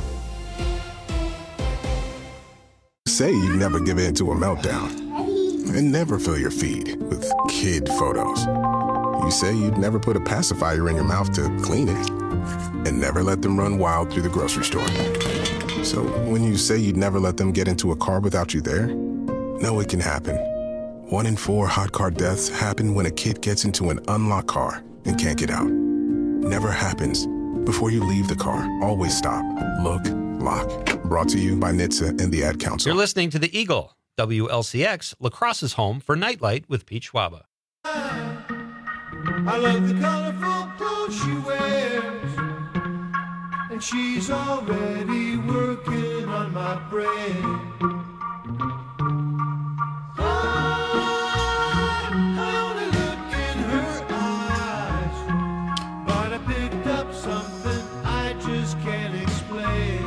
Speaker 11: Say you never give in to a meltdown and never fill your feed with kid photos. You say you'd never put a pacifier in your mouth to clean it and never let them run wild through the grocery store. So when you say you'd never let them get into a car without you there, know it can happen. One in four hot car deaths happen when a kid gets into an unlocked car and can't get out. Never happens. Before you leave the car, always stop, look, lock. Brought to you by N H T S A and the Ad Council.
Speaker 23: You're listening to The Eagle, W L C X, La Crosse's home for Nightlight with Pete Schwaba.
Speaker 16: I love the colorful clothes she wears, and she's already working on my brain. I, I only look in her eyes, but I picked up something I just can't explain.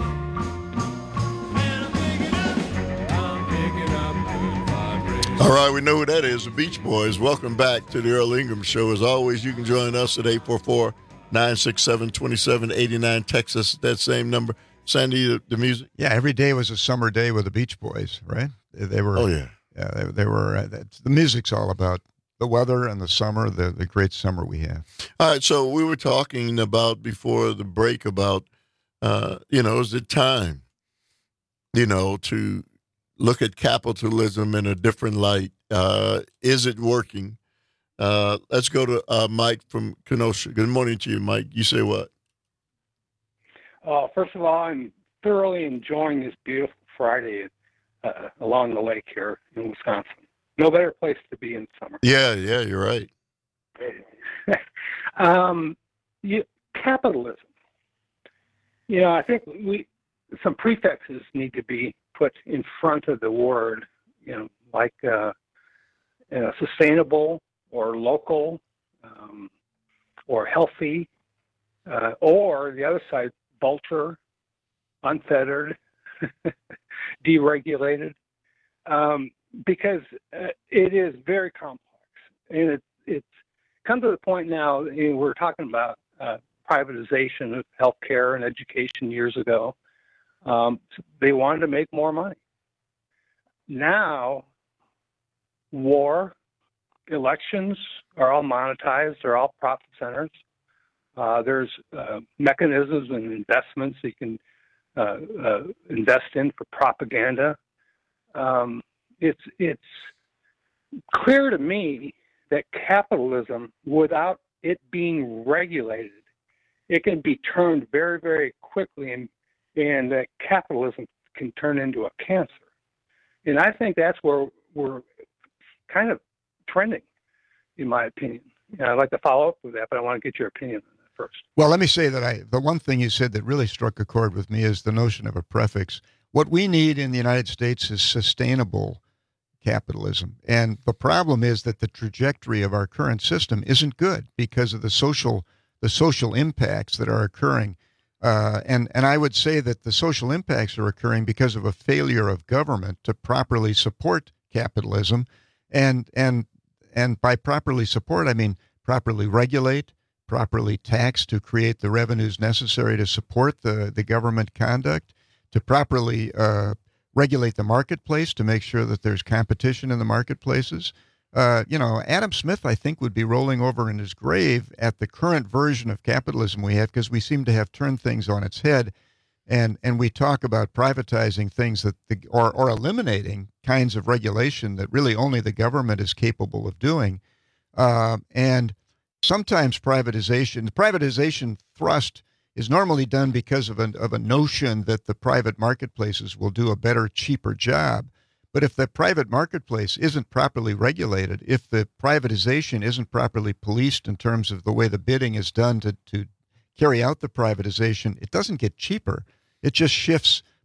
Speaker 17: All right, we know who that is, the Beach Boys. Welcome back to the Earl Ingram Show. As always, you can join us at eight four four, nine six seven, two seven eight nine. Text us at that same number. Sandy, the, the music?
Speaker 19: Yeah, every day was a summer day with the Beach Boys, right? They, they were.
Speaker 17: Oh, yeah.
Speaker 19: Yeah, they, they were. Uh, the music's all about the weather and the summer, the, the great summer we have.
Speaker 17: All right, so we were talking about before the break about, uh, you know, is it time, you know, to look at capitalism in a different light? Uh, is it working? Uh, let's go to uh, Mike from Kenosha. Good morning to you, Mike. You say what?
Speaker 8: Uh, first of all, I'm thoroughly enjoying this beautiful Friday uh, along the lake here in Wisconsin. No better place to be in summer.
Speaker 17: Yeah, yeah, you're right.
Speaker 8: um, you, capitalism. You know, I think we some prefixes need to be put in front of the word, you know, like uh, uh, sustainable or local um, or healthy, uh, or the other side, vulture, unfettered, deregulated, um, because uh, it is very complex. And it, it's come to the point now, you know, we're talking about uh, privatization of healthcare and education years ago. Um, they wanted to make more money. Now, war, elections are all monetized. They're all profit centers. Uh, there's uh, mechanisms and investments you can uh, uh, invest in for propaganda. Um, it's it's clear to me that capitalism, without it being regulated, it can be turned very, very quickly, and and that capitalism can turn into a cancer. And I think that's where we're kind of trending, in my opinion. And I'd like to follow up with that, but I want to get your opinion on that first.
Speaker 19: Well, let me say that I the one thing you said that really struck a chord with me is the notion of a prefix. What we need in the United States is sustainable capitalism. And the problem is that the trajectory of our current system isn't good because of the social the social impacts that are occurring. Uh, and, and I would say that the social impacts are occurring because of a failure of government to properly support capitalism. And, and, and by properly support, I mean properly regulate, properly tax to create the revenues necessary to support the, the government conduct, to properly uh, regulate the marketplace to make sure that there's competition in the marketplaces. Uh, you know, Adam Smith, I think, would be rolling over in his grave at the current version of capitalism we have, because we seem to have turned things on its head, and and we talk about privatizing things that the, or or eliminating kinds of regulation that really only the government is capable of doing, uh, and sometimes privatization, the privatization thrust is normally done because of a of a notion that the private marketplaces will do a better, cheaper job. But if the private marketplace isn't properly regulated, if the privatization isn't properly policed in terms of the way the bidding is done to, to carry out the privatization, it doesn't get cheaper. It just shifts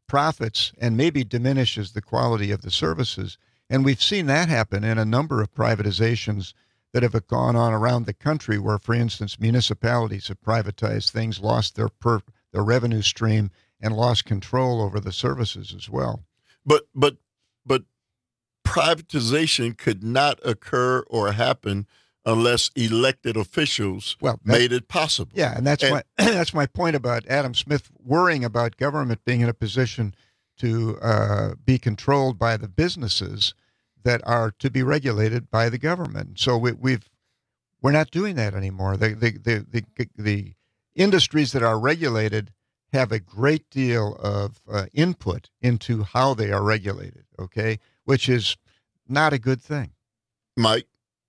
Speaker 19: profits and maybe diminishes the quality of the services. And we've seen that happen in a number of privatizations that have gone on around the country where, for instance, municipalities have privatized things, lost their per, their revenue stream, and lost control over the services as well.
Speaker 17: But but but privatization could not occur or happen unless elected officials
Speaker 19: well,
Speaker 17: made it possible.
Speaker 19: Yeah, and that's and, my that's my point about Adam Smith worrying about government being in a position to uh, be controlled by the businesses that are to be regulated by the government. So we, we've we're not doing that anymore. The the, the the the industries that are regulated have a great deal of uh, input into how they are regulated. Okay, which is not a good thing.
Speaker 17: Mike.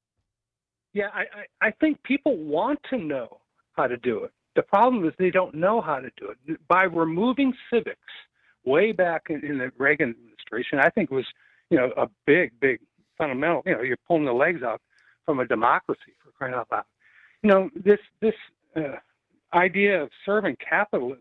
Speaker 8: Yeah, I, I, I think people want to know how to do it. The problem is they don't know how to do it. By removing civics way back in, in the Reagan administration, I think it was, you know, a big, big fundamental, you know, you're pulling the legs out from a democracy, for crying out loud. You know, this this uh, idea of serving capitalism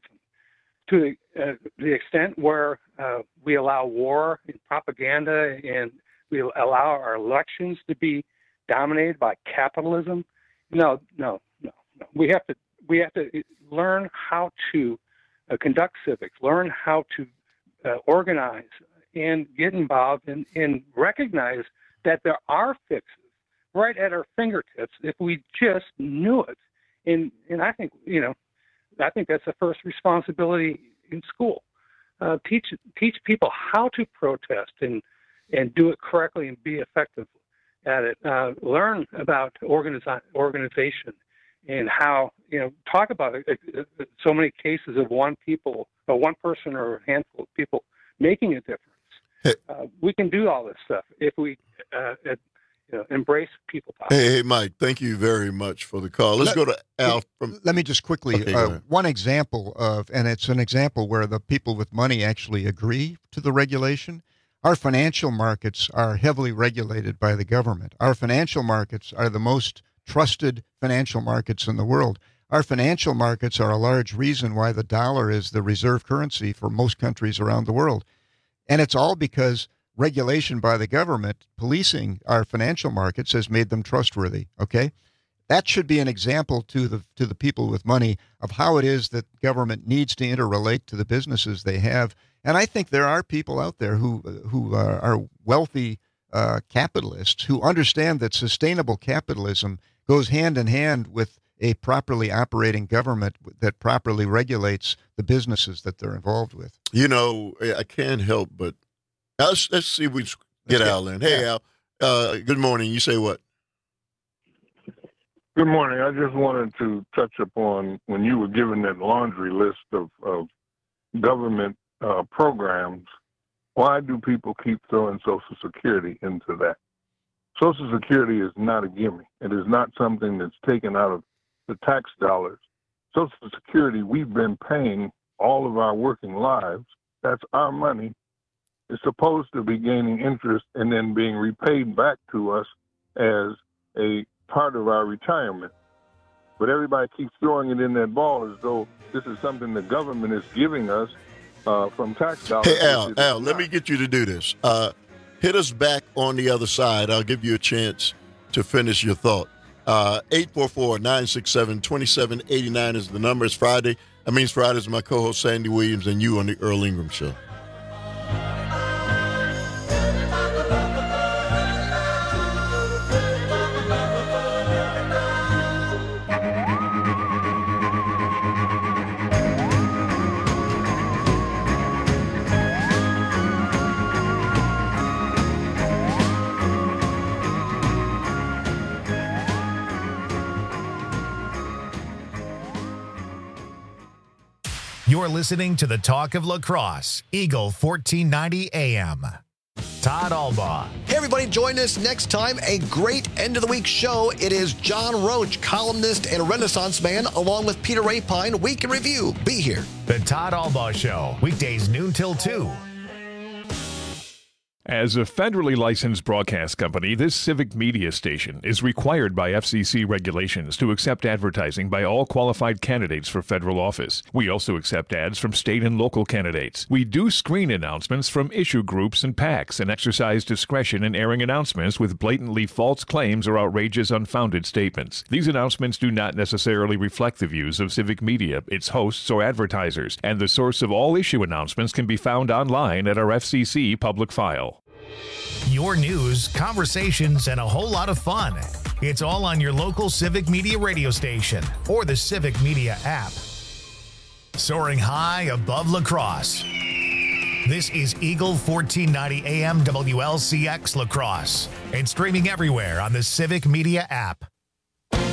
Speaker 8: to uh, the extent where uh, we allow war and propaganda and we allow our elections to be dominated by capitalism. No, no, no, no. We have to we have to learn how to uh, conduct civics, learn how to uh, organize, and get involved and, and recognize that there are fixes right at our fingertips if we just knew it. And and I think you know, I think that's the first responsibility in school. Uh, teach teach people how to protest and and do it correctly and be effective at it. Uh, learn about organizi- organization and how, you know, talk about it. So many cases of one people, or one person or a handful of people making a difference. Uh, we can do all this stuff if we uh, uh, you know, embrace people power.
Speaker 17: Hey, hey, Mike, thank you very much for the call. Let's
Speaker 19: let,
Speaker 17: go to Al. From,
Speaker 19: let me just quickly,
Speaker 17: okay,
Speaker 19: uh, one example of, and it's an example where the people with money actually agree to the regulation. Our financial markets are heavily regulated by the government. Our financial markets are the most trusted financial markets in the world. Our financial markets are a large reason why the dollar is the reserve currency for most countries around the world. And it's all because regulation by the government policing our financial markets has made them trustworthy, okay? That should be an example to the to the people with money of how it is that government needs to interrelate to the businesses they have. And I think there are people out there who who are, are wealthy uh, capitalists who understand that sustainable capitalism goes hand in hand with a properly operating government that properly regulates the businesses that they're involved with.
Speaker 17: You know, I can't help but let's, let's see if we get let's Al get, in. Hey, yeah. Al. Uh, good morning. You say what?
Speaker 3: Good morning. I just wanted to touch upon when you were given that laundry list of, of government uh, programs, why do people keep throwing Social Security into that? Social Security is not a gimme. It is not something that's taken out of the tax dollars. Social Security, we've been paying all of our working lives. That's our money. It's supposed to be gaining interest and then being repaid back to us as a part of our retirement. But everybody keeps throwing it in that ball as though this is something the government is giving us uh, from tax dollars.
Speaker 17: Hey, Al, Al, let me get you to do this. Uh, hit us back on the other side. I'll give you a chance to finish your thought. Uh, eight four four, nine six seven, two seven eight nine is the number. It's Friday. That means Friday is my co-host Sandy Williams and you on the Earl Ingram Show.
Speaker 1: You're listening to the Talk of La Crosse, Eagle fourteen ninety A M. Todd Albaugh.
Speaker 12: Hey, everybody, join us next time. A great end of the week show. It is John Roach, columnist and Renaissance man, along with Peter Rapine. Week in Review. Be here.
Speaker 1: The Todd Albaugh Show, weekdays noon till two.
Speaker 2: As a federally licensed broadcast company, this civic media station is required by F C C regulations to accept advertising by all qualified candidates for federal office. We also accept ads from state and local candidates. We do screen announcements from issue groups and PACs and exercise discretion in airing announcements with blatantly false claims or outrageous unfounded statements. These announcements do not necessarily reflect the views of civic media, its hosts, or advertisers, and the source of all issue announcements can be found online at our F C C public file.
Speaker 1: Your news, conversations, and a whole lot of fun. It's all on your local Civic Media radio station or the Civic Media app. Soaring high above La Crosse. This is Eagle fourteen ninety A M W L C X La Crosse and streaming everywhere on the Civic Media app.